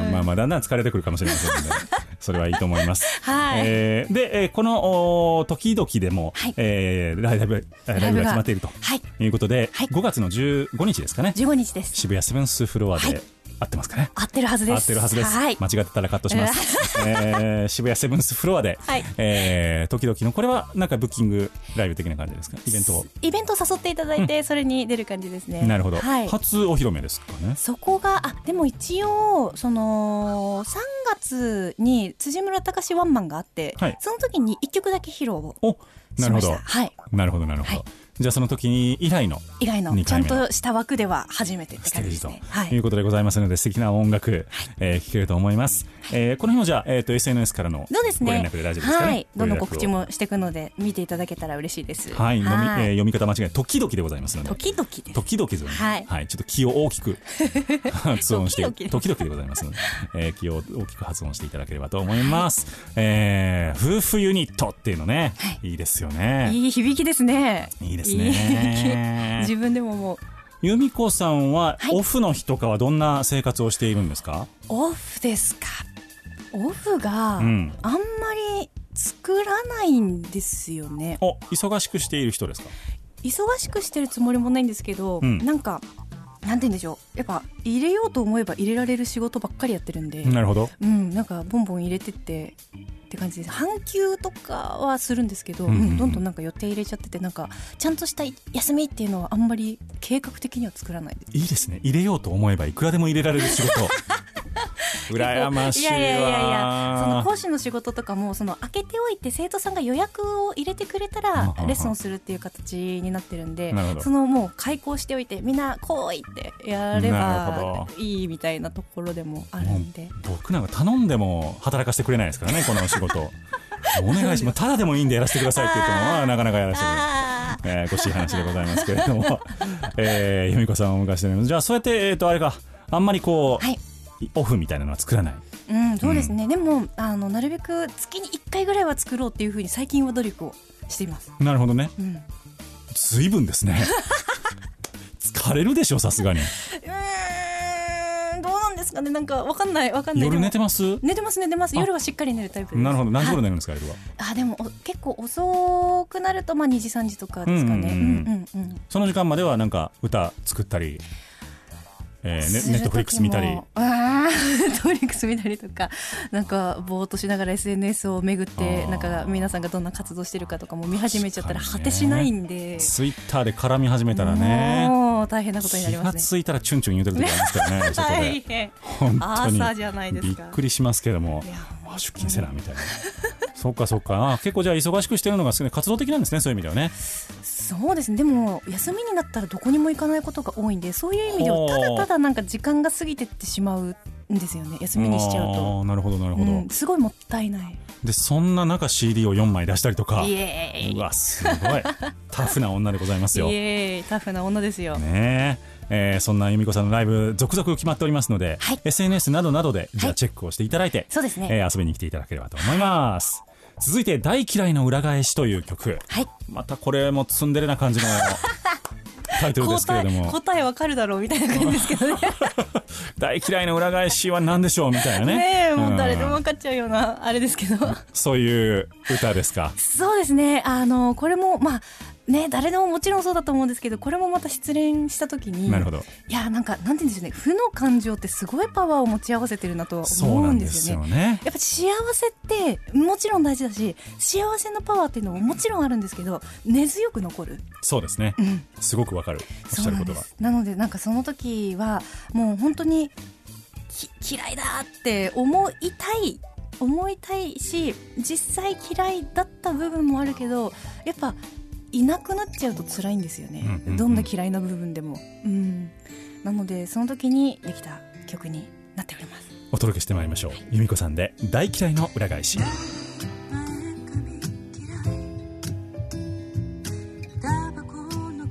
まあまあだんだん疲れてくるかもしれませんのでそれはいいと思います。 はい、 えー、で、えー、この時々でも、はい、えー、ライブライブが決まっているということで、はい、ごがつのじゅうごにちですかね。 じゅうごにちです。 渋谷セブンスフロアで、はい、合ってますかね。 合ってるはずです。 合ってるはずです、はい、間違ってたらカットします、えー、渋谷セブンスフロアで、はい、えー、時々のこれはなんかブッキングライブ的な感じですか。イベントをイベントを誘っていただいて、うん、それに出る感じですね。 なるほど、 はい、 初お披露目ですかね。 そこがあでも一応そのさんがつに辻村隆ワンマンがあって、はい、その時にいっきょくだけ披露をしました。はい、なるほどなるほど、はい、 じゃあその時に以来の以来のちゃんとした枠では初めてって感じですね。 ということでございますので、素敵な音楽、はい、えー、聴けると思います。はい、えー、この日もじゃあ、えー、と エスエヌエス からのご連絡で大丈夫ですかね。はい、 どんどん告知もしていくので見ていただけたら嬉しいです。 はい、はい、読み、えー、読み方間違い時々でございますので。 時々です。 時々ですよね。はい、はい、ちょっと気を大きく発音して時々でございますので、えー、気を大きく発音していただければと思います。はい、えー、夫婦ユニットっていうのね、はい、いいですよね。 いい響きですね。 いいですね。 自分でも思う。 由美子さんはオフの日とかはどんな生活をしているんですか。はい、 オフですか。オフがあんまり作らないんですよね。 お、忙しくしている人ですか。 忙しくしてるつもりもないんですけど、うん、なんかなんて言うんでしょう、やっぱ入れようと思えば入れられる仕事ばっかりやってるんで。 なるほど、 うん、なんかボンボン入れてってって感じです。半休とかはするんですけど、うんうんうん、どんどんなんか予定入れちゃってて、なんかちゃんとした休みっていうのはあんまり計画的には作らないです。 いいですね。入れようと思えばいくらでも入れられる仕事羨ましいわ。いやいやいやいや、その講師の仕事とかもその開けておいて生徒さんが予約を入れてくれたらレッスンをするっていう形になってるんで、そのもう開講しておいてみんな来いってやればいいみたいなところでもあるんで、僕なんか頼んでも働かせてくれないですからねこの仕事お願いします、ただでもいいんでやらせてくださいって言ってもはなかなかやらせてくれない、えー、ごしい話でございますけれども、えー、由美子さんをお迎えしております。じゃあそうやって、えー、とあれかあんまりこう、はい、オフみたいなのは作らない。 うん、そうですね、うん、でもあのなるべく月にいっかいぐらいは作ろうっていうふうに最近は努力をしています。 なるほどね、うん、随分ですね疲れるでしょさすがに。うーん、どうなんですかね。なんかわかんないわかんない。 夜寝てます？ 寝てます寝てます。夜はしっかり寝るタイプです。 なるほど。何時頃寝るんですか、はい、夜は。 あ、でも結構遅くなるとまあにじさんじとかですかね。 その時間まではなんか歌作ったり、えー、ネットフリックス見たり、 あネットフリックス見たりとか、なんかぼーっとしながら エスエヌエス を巡って、なんか皆さんがどんな活動してるかとかも見始めちゃったら果てしないんで、 ツイッターで絡み始めたらね、 もう大変なことになりますね。 気がついたらチュンチュン言うてる時ありますからねそこで大変、本当に朝じゃないですか。 びっくりしますけども、あ出勤せなみたいなそっかそっか。あ、結構じゃあ忙しくしてるのが活動的なんですね、そういう意味ではね。 そうですね。でも休みになったらどこにも行かないことが多いんで、そういう意味ではただただなんか時間が過ぎてってしまうんですよね、休みにしちゃうと。 あ、なるほどなるほど、うん、 すごいもったいない。 でそんな中 シーディー をよんまい出したりとか、イエーイ、うわすごいタフな女でございますよ。 イエーイ、タフな女ですよねえ。えー、そんな由美子さんのライブ続々決まっておりますので、はい、エスエヌエス などなどでじゃあチェックをしていただいて、はい、 そうですね、 えー、遊びに来ていただければと思います。続いて大嫌いの裏返しという曲、はい、またこれもツンデレな感じのタイトルですけれども、 答えわかるだろうみたいな感じですけどね大嫌いの裏返しは何でしょうみたいなね。 ねえ、もう誰でも分かっちゃうようなあれですけどそういう歌ですか。 そうですね、あのこれもまあね、誰でももちろんそうだと思うんですけど、これもまた失恋した時に、 なるほど、 いやなんかなんて言うんでしょうね、負の感情ってすごいパワーを持ち合わせてるなとは思うんですよね。 そうなんですよね。 やっぱ幸せってもちろん大事だし、幸せのパワーっていうのももちろんあるんですけど、根強く残る。 そうですね、うん、すごくわかる、おっしゃることが。 なのでなんかその時はもう本当に嫌いだって思いたい思いたいし、実際嫌いだった部分もあるけど、やっぱいなくなっちゃうと辛いんですよね、うんうんうん、どんな嫌いな部分でも、うん、なのでその時にできた曲になっております。 お届けしてまいりましょう。由美子さんで大嫌いの裏返し。 タバコの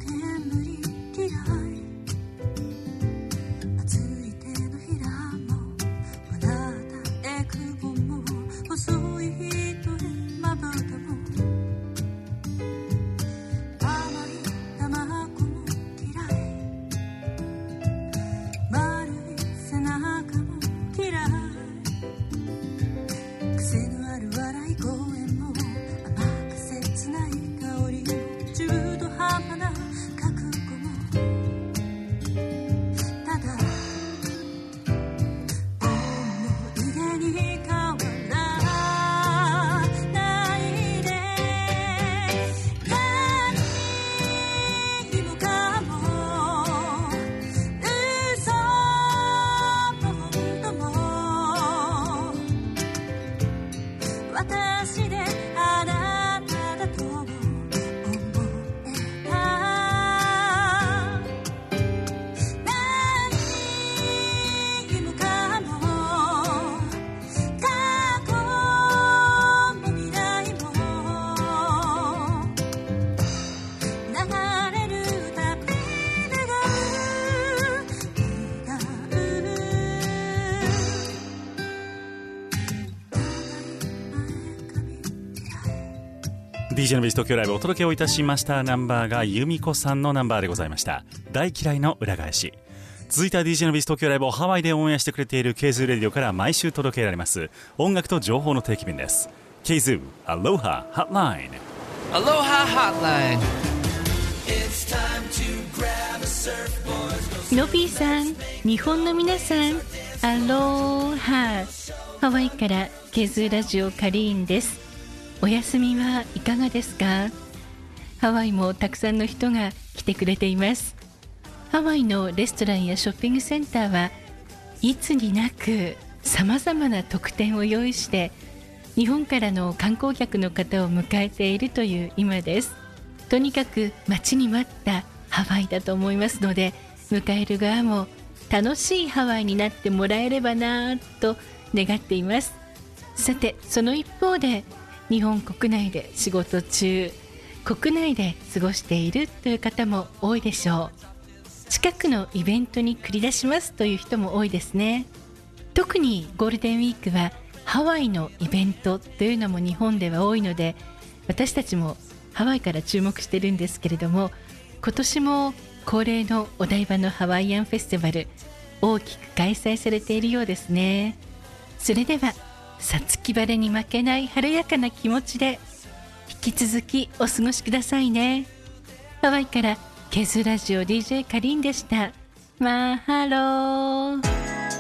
ディージェー のビーズ東京ライブお届けをいたしましたナンバーが由美子さんのナンバーでございました。大嫌いの裏返し。続いては ディージェー のビーズ東京ライブをハワイでオンエアしてくれている ケーズー レディオから毎週届けられます音楽と情報の定期便です。 ケーズー アロハハットライン。 アロハハットライン。 のびーさん、日本の皆さん、アローハ。ハワイからケーズーラジオカリーンです。お休みはいかがですか？ハワイもたくさんの人が来てくれています。ハワイのレストランやショッピングセンターはいつになくさまざまな特典を用意して日本からの観光客の方を迎えているという今です。とにかく待ちに待ったハワイだと思いますので、迎える側も楽しいハワイになってもらえればなと願っています。さて、その一方で日本国内で仕事中、国内で過ごしているという方も多いでしょう。近くのイベントに繰り出しますという人も多いですね。特にゴールデンウィークはハワイのイベントというのも日本では多いので、私たちもハワイから注目してるんですけれども、今年も恒例のお台場のハワイアンフェスティバル大きく開催されているようですね。それではさつき晴れに負けない晴れやかな気持ちで引き続きお過ごしくださいね。ハワイからケーズーラジオ ディージェー カリンでした。マハロー。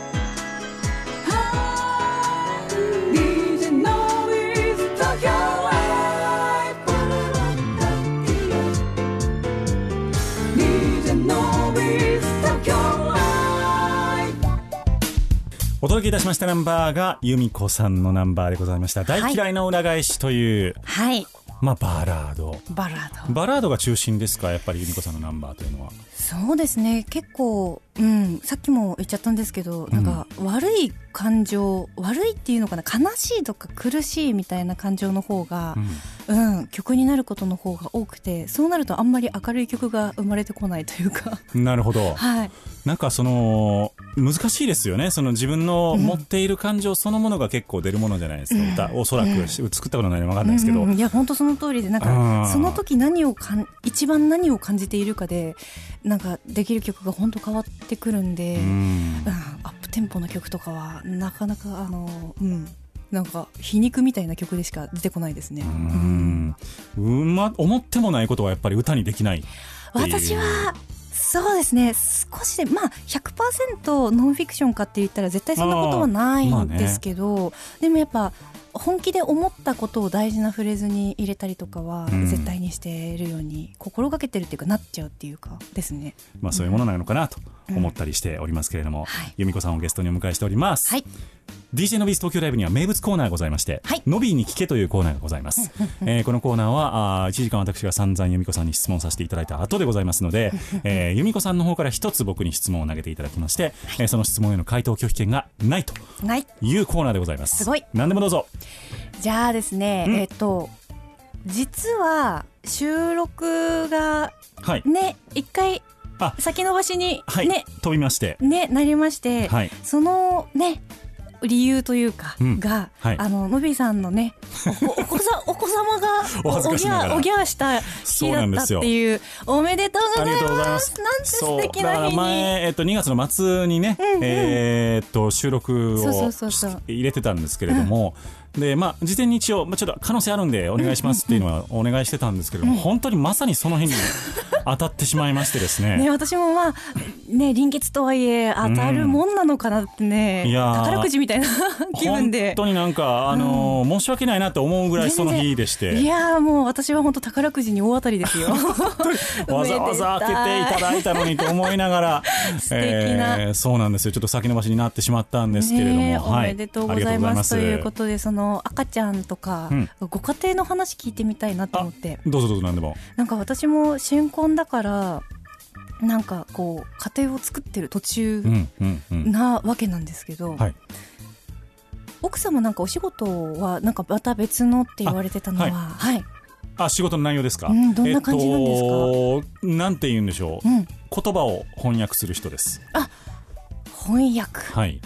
お届けいたしましたナンバーが由美子さんのナンバーでございました。大嫌いの裏返しという、 はい、 まあバラードバラードバラードが中心ですか、やっぱり由美子さんのナンバーというのは。 そうですね、結構、うん、さっきも言っちゃったんですけど、なんか悪い感情、悪いっていうのかな、悲しいとか苦しいみたいな感情の方が、うんうん、曲になることの方が多くて、そうなるとあんまり明るい曲が生まれてこないというか。なるほど、はい、 なんかその難しいですよね。その自分の持っている感情そのものが結構出るものじゃないですか、うん、歌おそらく、うん、作ったことないの分かんないですけど、 うんうん、いや本当その通りで、なんかその時何をかん一番何を感じているかでなんかできる曲が本当変わってくるんで、うんうん、アップテンポの曲とかはなかなかあの、うん、なんか皮肉みたいな曲でしか出てこないですね。うん、 うん、ま、思ってもないことはやっぱり歌にできないっていう。 私はそうですね、少しで、まあ ひゃくパーセント ノンフィクションかって言ったら絶対そんなことはないんですけど、まあね、でもやっぱ本気で思ったことを大事なフレーズに入れたりとかは絶対にしているように心がけてるっていうか、なっちゃうっていうかですね。 まあそういうものなのかなと思ったりしておりますけれども、うん、はい、由美子さんをゲストにお迎えしております。はい、ディージェー のビーズ東京ライブには名物コーナーがございまして、はい、のびーに聞けというコーナーがございます。えー、このコーナーはあいちじかん私が散々由美子さんに質問させていただいた後でございますので、えー、由美子さんの方から一つ僕に質問を投げていただきまして、はい、えー、その質問への回答拒否権がないというコーナーでございます。 すごい。 何でもどうぞ。 じゃあですね、えっと実は収録がね一、はい、回先延ばしに、ね、はい、 飛びまして、 ね、なりまして、はい、そのね理由というか、うん、が、はい、あののびさんのね お, お, 子さお子様がおおぎゃおぎゃした日だったっていう。おめでとうございます。なんて素敵な日に。 前、えっと、にがつの末にね、うんうん、えー、っと収録を入れてたんですけれども、うん、でまあ、事前に一応、まあ、ちょっと可能性あるんでお願いしますっていうのはお願いしてたんですけども、うん、本当にまさにその日に当たってしまいましてですね。 ね、私もまあね、臨月とはいえ当たるもんなのかなってね、うん、いや宝くじみたいな気分で本当になんか、あのーうん、申し訳ないなって思うぐらいその日でして、 いやもう私は本当宝くじに大当たりですよ。 わざわざ開けていただいたのにと思いながら素敵な、 えー、そうなんですよ、ちょっと先延ばしになってしまったんですけれども、ね、 はい、おめでとうございますということで、その赤ちゃんとか、うん、ご家庭の話聞いてみたいなと思って。 どうぞどうぞ。何でも。 なんか私も新婚だからなんかこう家庭を作ってる途中なわけなんですけど、うんうんうん、はい、奥様なんかお仕事はなんかまた別のって言われてたのは、はいはい、 あ、仕事の内容ですか、 うん、どんな感じなんですか。 えっと、なんて言うんでしょう、うん、言葉を翻訳する人です。 あ、翻訳、 はい、 す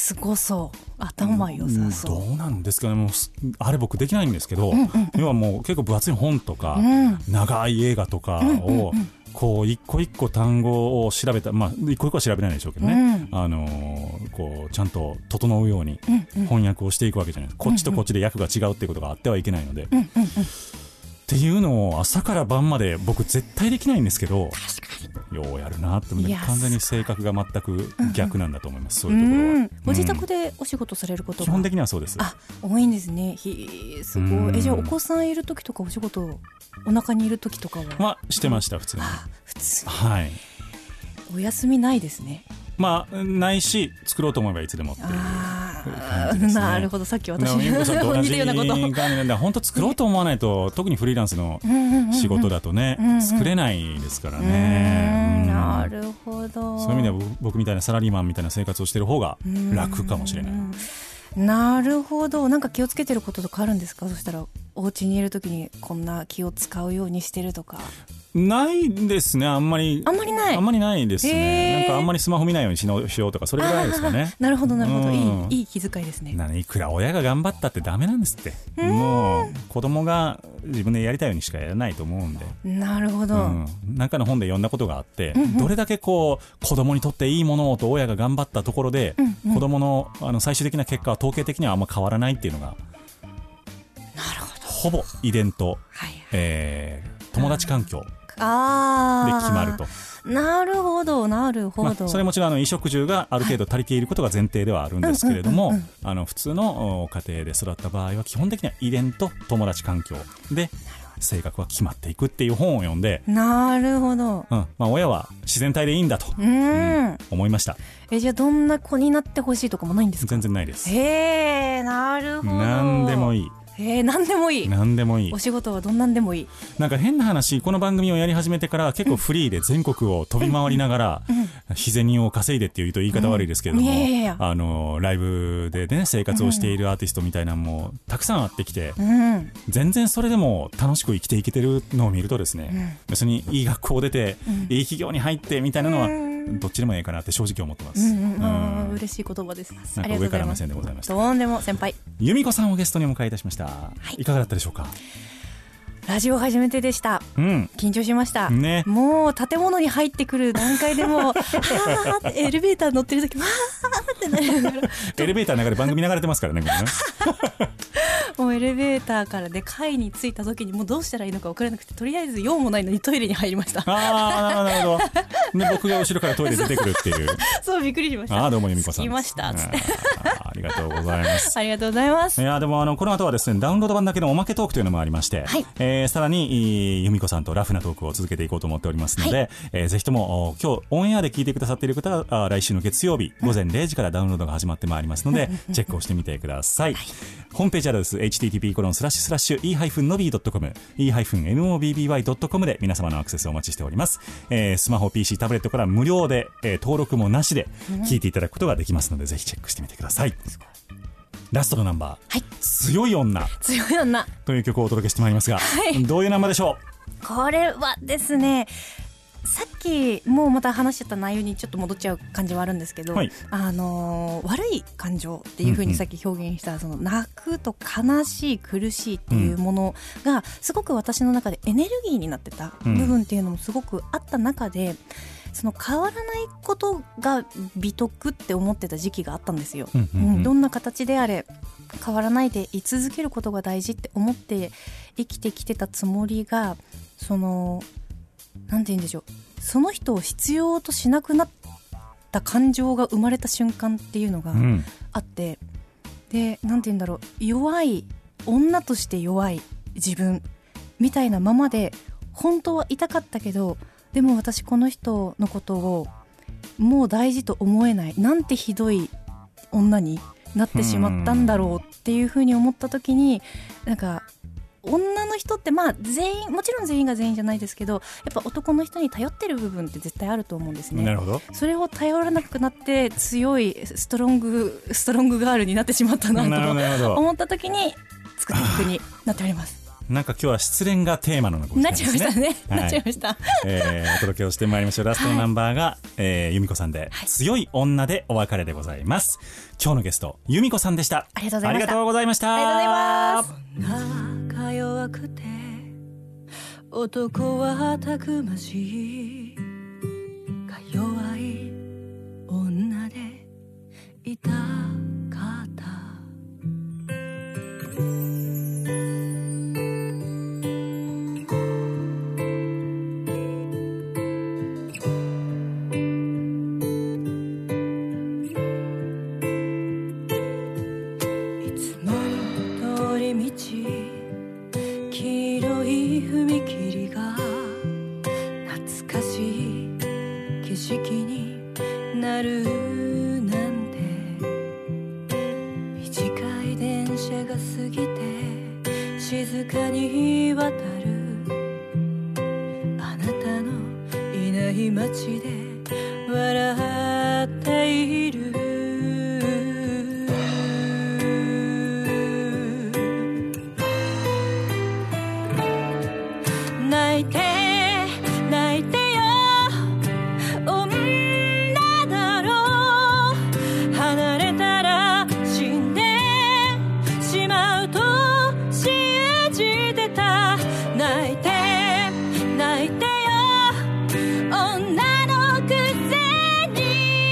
すごそう頭良さそう、 どうなんですかね。もうあれ僕できないんですけど、 うんうんうん、 要はもう結構分厚い本とか、うん、長い映画とかを、うんうんうん、こう一個一個単語を調べた、まあ一個一個は調べないでしょうけどね、うん、あのー、こうちゃんと整うように翻訳をしていくわけじゃないですか、うんうん、こっちとこっちで訳が違うっていうことがあってはいけないので、うんうんうん、っていうのを朝から晩まで僕絶対できないんですけど、ようやるなって思って、完全に性格が全く逆なんだと思います、うんうん、そういうところは、うん、 ご自宅でお仕事されることが、 基本的にはそうです。 あ、多いんですね。ひすごい、うん、えじゃあお子さんいる時とかお仕事お腹にいる時とかは、 まあ、してました普通に。 普通に、 はい、 お休みないですね。 まあないし作ろうと思えばいつでもっていう感じですね。 なるほど、さっき私似たようなこと本当作ろうと思わないと、特にフリーランスの仕事だとね、うんうんうん、作れないですからね、うん、 なるほど。 そういう意味では僕みたいなサラリーマンみたいな生活をしてる方が楽かもしれない。 なるほど。なんか気をつけてることとかあるんですか？そしたらお家にいるときにこんな気を使うようにしてるとか。 ないですね。あんまりあんまりないあんまりないですね。なんかあんまりスマホ見ないようにしようとか、それぐらいですかね。 なるほどなるほど、うん、いいいい気遣いですね。 いくら親が頑張ったってダメなんですって。もう子供が自分でやりたいようにしかやらないと思うんで。 なるほど、うん、 なんかの本で読んだことがあって、 うんうん、 どれだけこう子供にとっていいものをと親が頑張ったところで、うんうん、子供のあの最終的な結果は統計的にはあんま変わらないっていうのが、 なるほど、 ほぼ遺伝と、はいはい、えー、友達環境あで決まると。 なるほどなるほど、 まあ、それもちろんあの衣食住がある程度足りていることが前提ではあるんですけれども、あの普通の家庭で育った場合は基本的には遺伝と友達環境で性格は決まっていくっていう本を読んで、 なるほど、 うん、まあ、親は自然体でいいんだと、うんうん、思いました。 えじゃあどんな子になってほしいとかもないんですか？ 全然ないです。 へー、なるほど。 何でもいい。 えー、何でもいい。 何でもいい。 お仕事はどんなんでもいい。 なんか変な話、この番組をやり始めてから結構フリーで全国を飛び回りながら、うんうん、日銭を稼いでっていうと言い方悪いですけれども、うん、いやいやいや、あのライブでね生活をしているアーティストみたいなのもたくさんあってきて、うん、全然それでも楽しく生きていけてるのを見るとですね、うん、別にいい学校出て、うん、いい企業に入ってみたいなのは、うんどっちでもいいかなって正直思ってます。うんうんうん、嬉しい言葉です。 なんか上から目線でございました。 とんでも先輩由美子さんをゲストにお迎えいたしました、はい、いかがだったでしょうか？ ラジオ初めてでした、うん、緊張しました、 ね、 もう建物に入ってくる段階でもはーってエレベーター乗ってる時わーってなりながらエレベーターの中で番組流れてますからね、これねもうエレベーターからで階に着いた時にもうどうしたらいいのか分からなくて、とりあえず用もないのにトイレに入りました。 ああ、なるほど。で僕が後ろからトイレ出てくるっていうそうびっくりしました。 あどうも由美子さん着きましたつってありがとうございますありがとうございます。 いやでもあのこの後はですねダウンロード版だけのおまけトークというのもありまして、はい、えー、さらに由美子さんとラフなトークを続けていこうと思っておりますので、はい、えー、ぜひとも今日オンエアで聞いてくださっている方は来週の月曜日午前れいじからダウンロードが始まってまいりますのでチェックをしてみてください、はい、ホームページアドレス エイチティーティーピーコロンスラッシュスラッシュイーハイフンノビードットコム イーハイフンノビービーワイドットコム で皆様のアクセスをお待ちしております、えー、スマホ ピーシー タブレットから無料で、えー、登録もなしで聞いていただくことができますので、ぜひチェックしてみてください。ラストのナンバー、はい、強い女強い女という曲をお届けしてまいりますが、はい、どういうナンバーでしょう？これはですね、さっきもうまた話しちゃった内容にちょっと戻っちゃう感じはあるんですけど、はい、あのー、悪い感情っていう風にさっき表現した、うんうん、その泣くと悲しい苦しいっていうものがすごく私の中でエネルギーになってた部分っていうのもすごくあった中で、その変わらないことが美徳って思ってた時期があったんですよ、うんうんうんうん、どんな形であれ変わらないで居続けることが大事って思って生きてきてたつもりが、そのなんて言うんでしょう、その人を必要としなくなった感情が生まれた瞬間っていうのがあって、うん、でなんて言うんだろう、弱い女として弱い自分みたいなままで本当は痛かったけど、でも私この人のことをもう大事と思えない、なんてひどい女になってしまったんだろうっていうふうに思った時に、なんか女の人ってまあ全員、もちろん全員が全員じゃないですけど、やっぱ男の人に頼ってる部分って絶対あると思うんですね。 なるほど。それを頼らなくなって強いストロングストロングガールになってしまったなと思った時に作った曲になっております。 なんか今日は失恋がテーマのご時間ですね。 なっちゃいましたね、はい、なっちゃいました、 えー、お届けをしてまいりましょう。ラストのナンバーが、はい、えー、由美子さんで、はい、強い女でお別れでございます。今日のゲスト由美子さんでした。 ありがとうございました。ありがとうございました。 ありがとうございます。 仲弱くて男はたくましいが弱い女でいたかった静かに渡るあなたのいない街で笑っている泣いて泣いてよ女だろう離れたら死んでしまうと泣いて泣いてよ女のくせに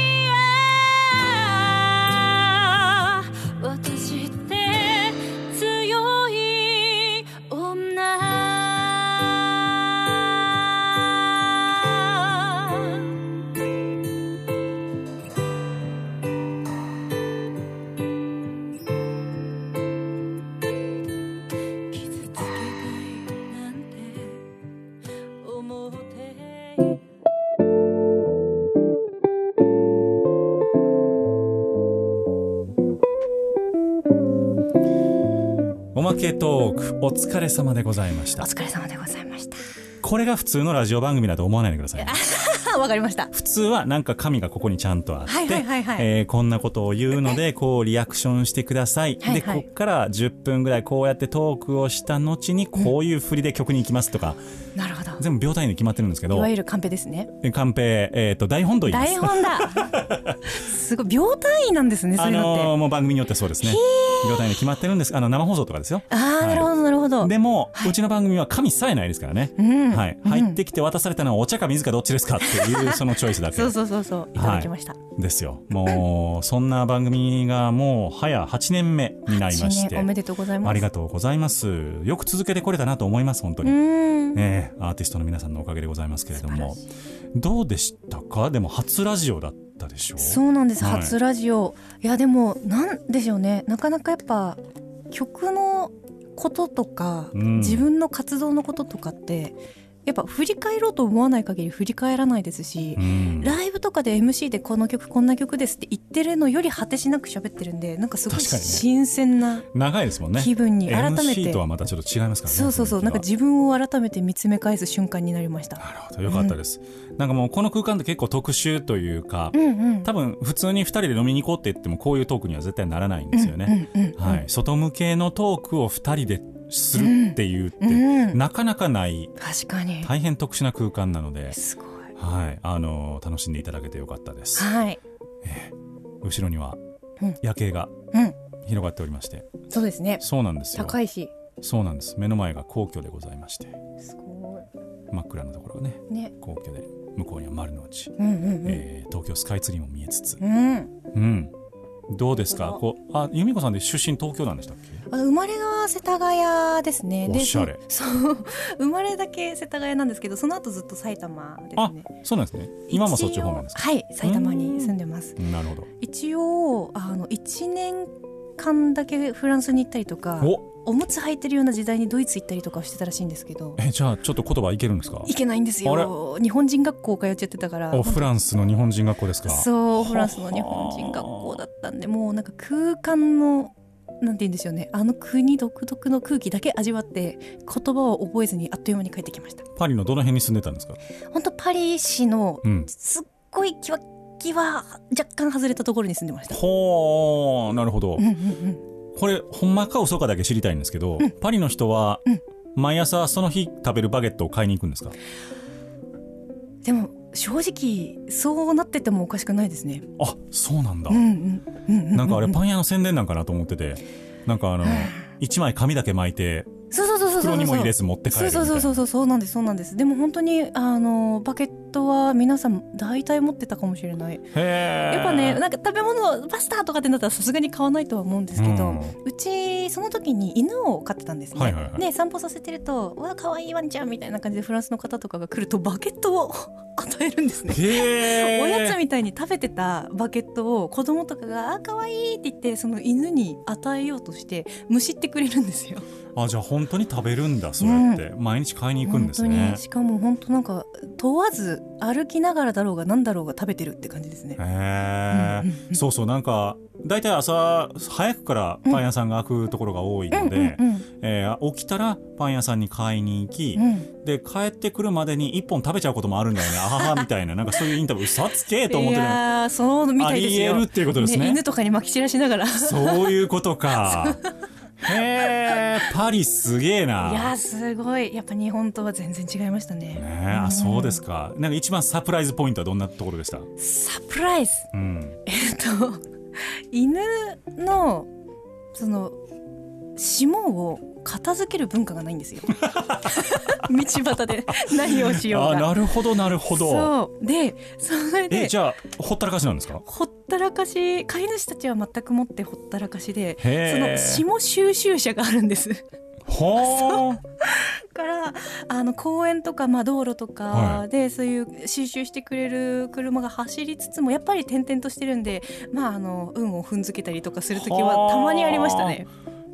私って強い女おまけトークお疲れ様でございました。 お疲れ様でございました。 これが普通のラジオ番組だと思わないでください、ね。 わかりました。 普通はなんか紙がここにちゃんとあって、 はいはいはいはい、 えー、こんなことを言うのでこうリアクションしてください。はいはい、でこっからじゅっぷんぐらいこうやってトークをした後にこういう振りで曲に行きますとか、 うん、なるほど。 全部秒単位で決まってるんですけど、 いわゆるカンペですね。 カンペ、えー、と台本と言います。 台本だすごい秒単位なんですね。そういうのって、 あのー、もう番組によってそうですね。秒単位で決まってるんです。あの生放送とかですよ。 ああ、はい、なるほどなるほど。 でも、はい、うちの番組は紙さえないですからね、うんはい、入ってきて渡されたのはお茶か水かどっちですかっていうそのチョイスだけそうそうそうそういただきました、 はい、ですよ。もうそんな番組がもう早はちねんめになりまして、 おめでとうございます。 ありがとうございます。よく続けてこれたなと思います。本当に、うんね、アーティストの皆さんのおかげでございますけれども、どうでしたか？でも初ラジオだったでしょう。 そうなんです、はい、初ラジオ。いやでもなんでしょうね、なかなかやっぱ曲のこととか、うん、自分の活動のこととかってやっぱ振り返ろうと思わない限り振り返らないですし、うん、ライブとかで エムシー でこの曲こんな曲ですって言ってるのより果てしなく喋ってるんで、なんかすごい新鮮な長いですもんね。 気分に改めてエムシー とはまたちょっと違いますからね。 そうそうそう、なんか自分を改めて見つめ返す瞬間になりました。 なるほど、よかったです、うん、なんかもうこの空間って結構特殊というか、うんうん、多分普通にふたりで飲みに行こうって言ってもこういうトークには絶対ならないんですよね、うんうんうんうん、はい、外向けのトークをふたりでするっていうって、うんうん、なかなかない、 確かに大変特殊な空間なので、 すごい、 はい、あの楽しんでいただけてよかったです、 はい、 えー、後ろには夜景が広がっておりまして、 うん、そうですね。 そうなんですよ。 高いし、 そうなんです。目の前が皇居でございまして、 すごい真っ暗なところが ね, ね皇居で、向こうには丸の内、うんうんうん、えー、東京スカイツリーも見えつつ、うん、うん、どうですか？こう、あ、由美子さんで出身東京なんでしたっけ？ あ、生まれが世田谷ですね。 おしゃれ。 そう生まれだけ世田谷なんですけど、その後ずっと埼玉ですね。 あ、そうなんですね。今もそっち方面ですか？ はい、埼玉に住んでます。 なるほど。 一応あのいちねんかんだけフランスに行ったりとか、 お, おむつ履いてるような時代にドイツ行ったりとかしてたらしいんですけど。 え、じゃあちょっと言葉いけるんですか？ いけないんですよ。日本人学校通っちゃってたから。 お、フランスの日本人学校ですか？ そう、フランスの日本人学校だったんで、もうなんか空間のなんて言うんでしょうね、あの国独特の空気だけ味わって言葉を覚えずにあっという間に帰ってきました。 パリのどの辺に住んでたんですか？ 本当パリ市のすっごいキワキワ若干外れたところに住んでました。 ほー、なるほど、 うんうんうん、 これほんまか嘘かだけ知りたいんですけど、うん、パリの人は、うん、 毎朝その日食べるバゲットを買いに行くんですか？ でも正直そうなっててもおかしくないですね。 あ、そうなんだ、 うんうんうんうんうん、 なんかあれパン屋の宣伝なんかなと思ってて、なんかあの一枚紙だけ巻いてそうそうそうそうそう袋にも入れず持って帰るみたいな。 そうそうそうそうそうなんですそうなんです。でも本当にあのバケットは皆さん大体持ってたかもしれない。 へー、 やっぱね、なんか食べ物パスタとかってなったらさすがに買わないとは思うんですけど、うん、うちその時に犬を飼ってたんですね、はいはいはい、で散歩させてるとうわ可愛いワンちゃんみたいな感じでフランスの方とかが来るとバケットを与えるんですね。 へー、 おやつみたいに食べてたバケットを子供とかがあ可愛いって言ってその犬に与えようとしてむしってくれるんですよ。 あ、じゃあ本当に食べるんだ、そうやって、うん、毎日買いに行くんですね。 本当に、しかも本当なんか問わず歩きながらだろうが何だろうが食べてるって感じですね。 へー、うんうんうん、そうそう、なんかだいたい朝早くからパン屋さんが開くところが多いので、うんうんうん、えー、起きたらパン屋さんに買いに行き、うん、で帰ってくるまでに一本食べちゃうこともあるんだよね。あははみたいな、なんかそういうインタビュー嘘つけと思ってる。いやそうみたいですよ。 ありえるっていうことですね。 ね、犬とかに撒き散らしながらそういうことか。へー、パリすげえな。 いやすごい、やっぱ日本とは全然違いましたね。 ね、あ、そうですか。なんか一番サプライズポイントはどんなところでした？ サプライズ、 うん、 えっと犬のその霜を片付ける文化がないんですよ。道端で何をしようが。 あ、なるほどなるほど。 そうで、それでえ、じゃあほったらかしなんですか？ ほったらかし、飼い主たちは全くもってほったらかしで、その霜収集車があるんです。 ほーからあの公園とか、まあ、道路とかでそういう収集してくれる車が走りつつもやっぱり点々としてるんで、まあ、あの運を踏んづけたりとかするときはたまにありましたね。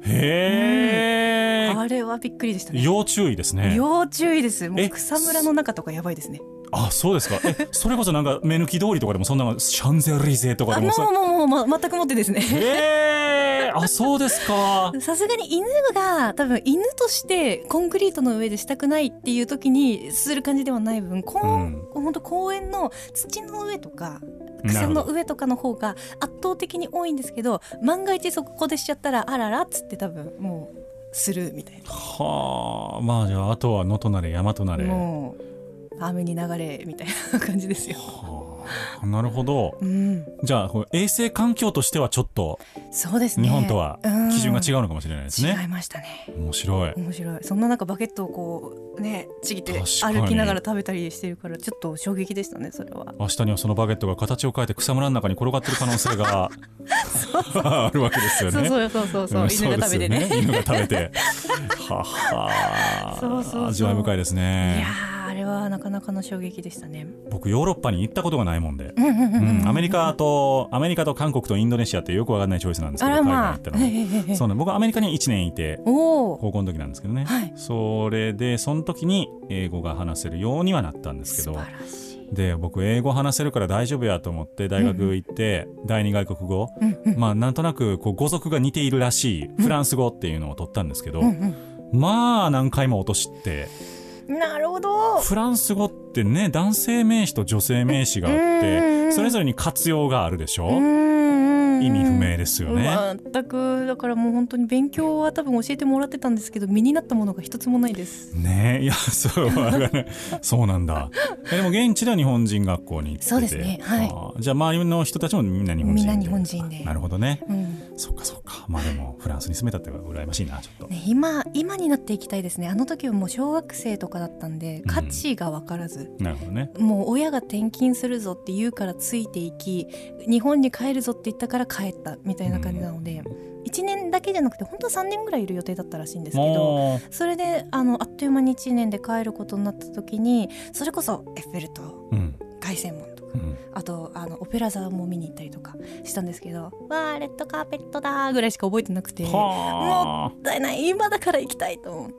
へー、 うん、あれはびっくりでしたね。 要注意ですね。 要注意です。もう草むらの中とかやばいですね。 あ、そうですか。え、それこそなんか目抜き通りとかでもそんなシャンゼリゼとかでももうもうもう、ま、全くもってですね。 へー、あ、そうですか。 さすがに犬が多分犬としてコンクリートの上でしたくないっていう時にする感じではない分、こう、うん、本当公園の土の上とか草の上とかの方が圧倒的に多いんですけど、万が一そこでしちゃったらあららっつって多分もうするみたいな。 はあ、まあじゃああとは野となれ山となれ、 もう雨に流れみたいな感じですよ。 はあ、なるほど、 うん、 じゃあこれ衛生環境としてはちょっとそうですね、 日本とは基準が違うのかもしれないですね。 違いましたね。 面白い面白い。そんな中バケットをこうねちぎって歩きながら食べたりしてるからちょっと衝撃でしたね。それは明日にはそのバケットが形を変えて草むらの中に転がってる可能性があるわけですよね。 そうそうそうそう、うん、犬が食べてね、 犬が食べてははそうそうそう、味わい深いですね。 いやあれはなかなかの衝撃でしたね。 僕ヨーロッパに行ったことがないもんで、アメリカとアメリカと韓国とインドネシアってよくわかんないチョイスなんですけど、 まあ、 海外に行ったのそう、ね、僕はアメリカにいちねんいて高校の時なんですけどね、はい、それでその時に英語が話せるようにはなったんですけど、 素晴らしい。 で僕英語話せるから大丈夫やと思って大学行って、うん、第二外国語、うんうん、まあなんとなくこう語族が似ているらしいフランス語っていうのを取ったんですけど、うんうんうん、まあ何回も落として、 なるほど。 フランス語ってね、男性名詞と女性名詞があってそれぞれに活用があるでしょ。意味不明ですよね。 全くだからもう本当に勉強は多分教えてもらってたんですけど身になったものが一つもないですね。いやそうそうなんだ。でも現地では日本人学校に行ってて、 そうですね、はい、 あじゃあ周りの人たちもみんな日本人で。 みんな日本人で。 なるほどね、 うん、 そっかそっか。まあでもフランスに住めたって羨ましいなちょっと、 ね、今今になっていきたいですね。あの時はもう小学生とかだったんで価値が分からず、 うん、なるほどね。 もう親が転勤するぞって言うからついていき日本に帰るぞって言ったから帰ったみたいな感じなので、うん、いちねんだけじゃなくて本当はさんねんぐらいいる予定だったらしいんですけど、それで あのあっという間にいちねんで帰ることになった時にそれこそエッフェル塔、うん、凱旋門とか、うん、あとあのオペラ座も見に行ったりとかしたんですけど、わーレッドカーペットだぐらいしか覚えてなくて、もったいない、今だから行きたいと思って。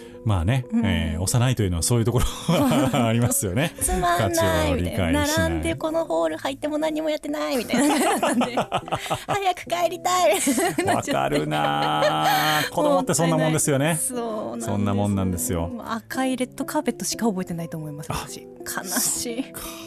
まあね、うん、えー、幼いというのはそういうところありますよね。 つまんないみたいな、並んでこのホール入っても何もやってないみたいな感じで早く帰りたい。 わかるな。子供ってそんなもんですよね。 そうなんです。 そんなもんなんですよ。 赤いレッドカーペットしか覚えてないと思います。私悲しい。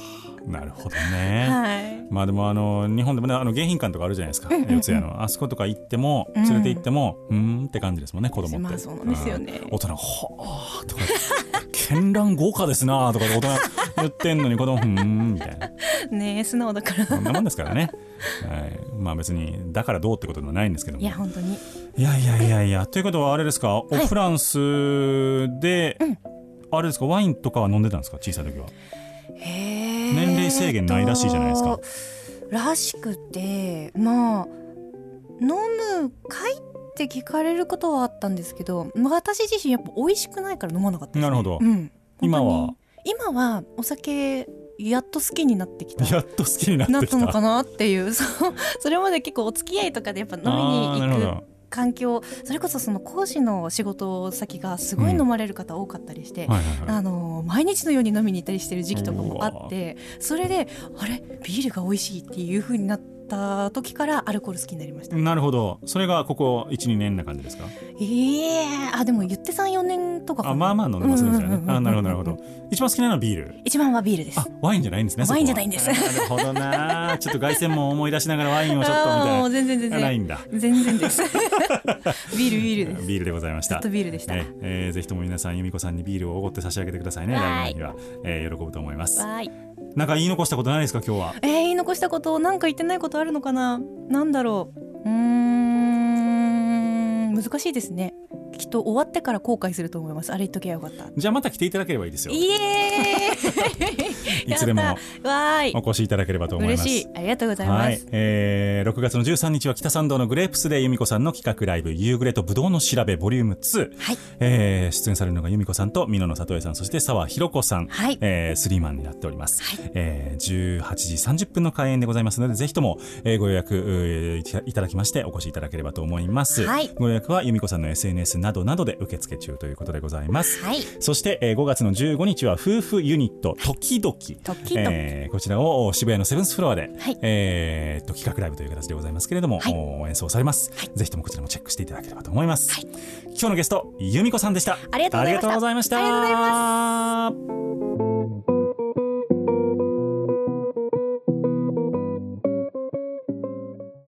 なるほどね、 はい、 まあでもあの日本でもね、あの迎賓館とかあるじゃないですか、うんうんうん、四谷のあそことか行っても連れて行っても、うん、うーんって感じですもんね、子供って。 まあそうなんですよね、 うん、大人がほーとか絢爛豪華ですなとか大人言ってんのに子供ふーんみたいなねえ素直だからそんなもんですからね、はい、まあ別にだからどうってことではないんですけども、 いや本当にいやいやいやいやということはあれですか、はい、オフランスで、うん、あれですか、ワインとかは飲んでたんですか、小さい時は。 へー、 年齢制限ないらしいじゃないですか。 らしくて、まあ飲むかいって聞かれることはあったんですけど、私自身やっぱ美味しくないから飲まなかったですね。 なるほど、 うん、 今は今はお酒やっと好きになってきたやっと好きになってきたなったのかなっていうそ, それまで結構お付き合いとかでやっぱ飲みに行く環境、それこそその講師の仕事先がすごい飲まれる方多かったりして、うんはいはいはい、あの毎日のように飲みに行ったりしてる時期とかもあって、それであれビールが美味しいっていう風になった時からアルコール好きになりました。 なるほど、それがここ いちにねんな感じですか。 えー、あでも言って さんよねんとかかな。 あまあまあ飲んでますね、あなるほどなるほど。一番好きなのはビール。 一番はビールです。 あワインじゃないんですね。 ワインじゃないんです。 なるほどなちょっと凱旋門を思い出しながらワインをちょっとみたいな。 もう全然全然ないんだ。 全然ですビールビールです。 ビールでございました。 ずっとビールでした、 ええー、ぜひとも皆さん由美子さんにビールをおごって差し上げてくださいね。来年の日は、えー、喜ぶと思います。 わいなんか言い残したことないですか今日は。 えー、言い残したこと、なんか言ってないことあるのかな。なんだろう、うーん難しいですね。きっと終わってから後悔すると思います。あれ言っときゃよかった。 じゃあまた来ていただければいいですよ。 イエーイいつでもわーいお越しいただければと思います。 嬉しい、ありがとうございます、はいえー、ろくがつのじゅうさんにちは北参道のグレープスで由美子さんの企画ライブ夕暮れとぶどうの調べボリュームツー、はいえー、出演されるのが由美子さんと美濃野里江さん、そして澤ひろ子さん、はいえー、スリーマンになっております、はいえー、じゅうはちじさんじゅっぷんの開演でございますので、ぜひとも、えー、ご予約、えー、いただきましてお越しいただければと思います、はい、ご予約は由美子さんの エスエヌエス などなどで受付中ということでございます、はい、そして、えー、ごがつのじゅうごにちは夫婦ユニット時々、時々えー、こちらを渋谷のセブンスフロアで、はいえー、と企画ライブという形でございますけれども、はい、演奏されます、はい、ぜひともこちらもチェックしていただければと思います、はい、今日のゲスト由美子さんでした。 ありがとうございました。 ありがとうございました。 ありがとうございます。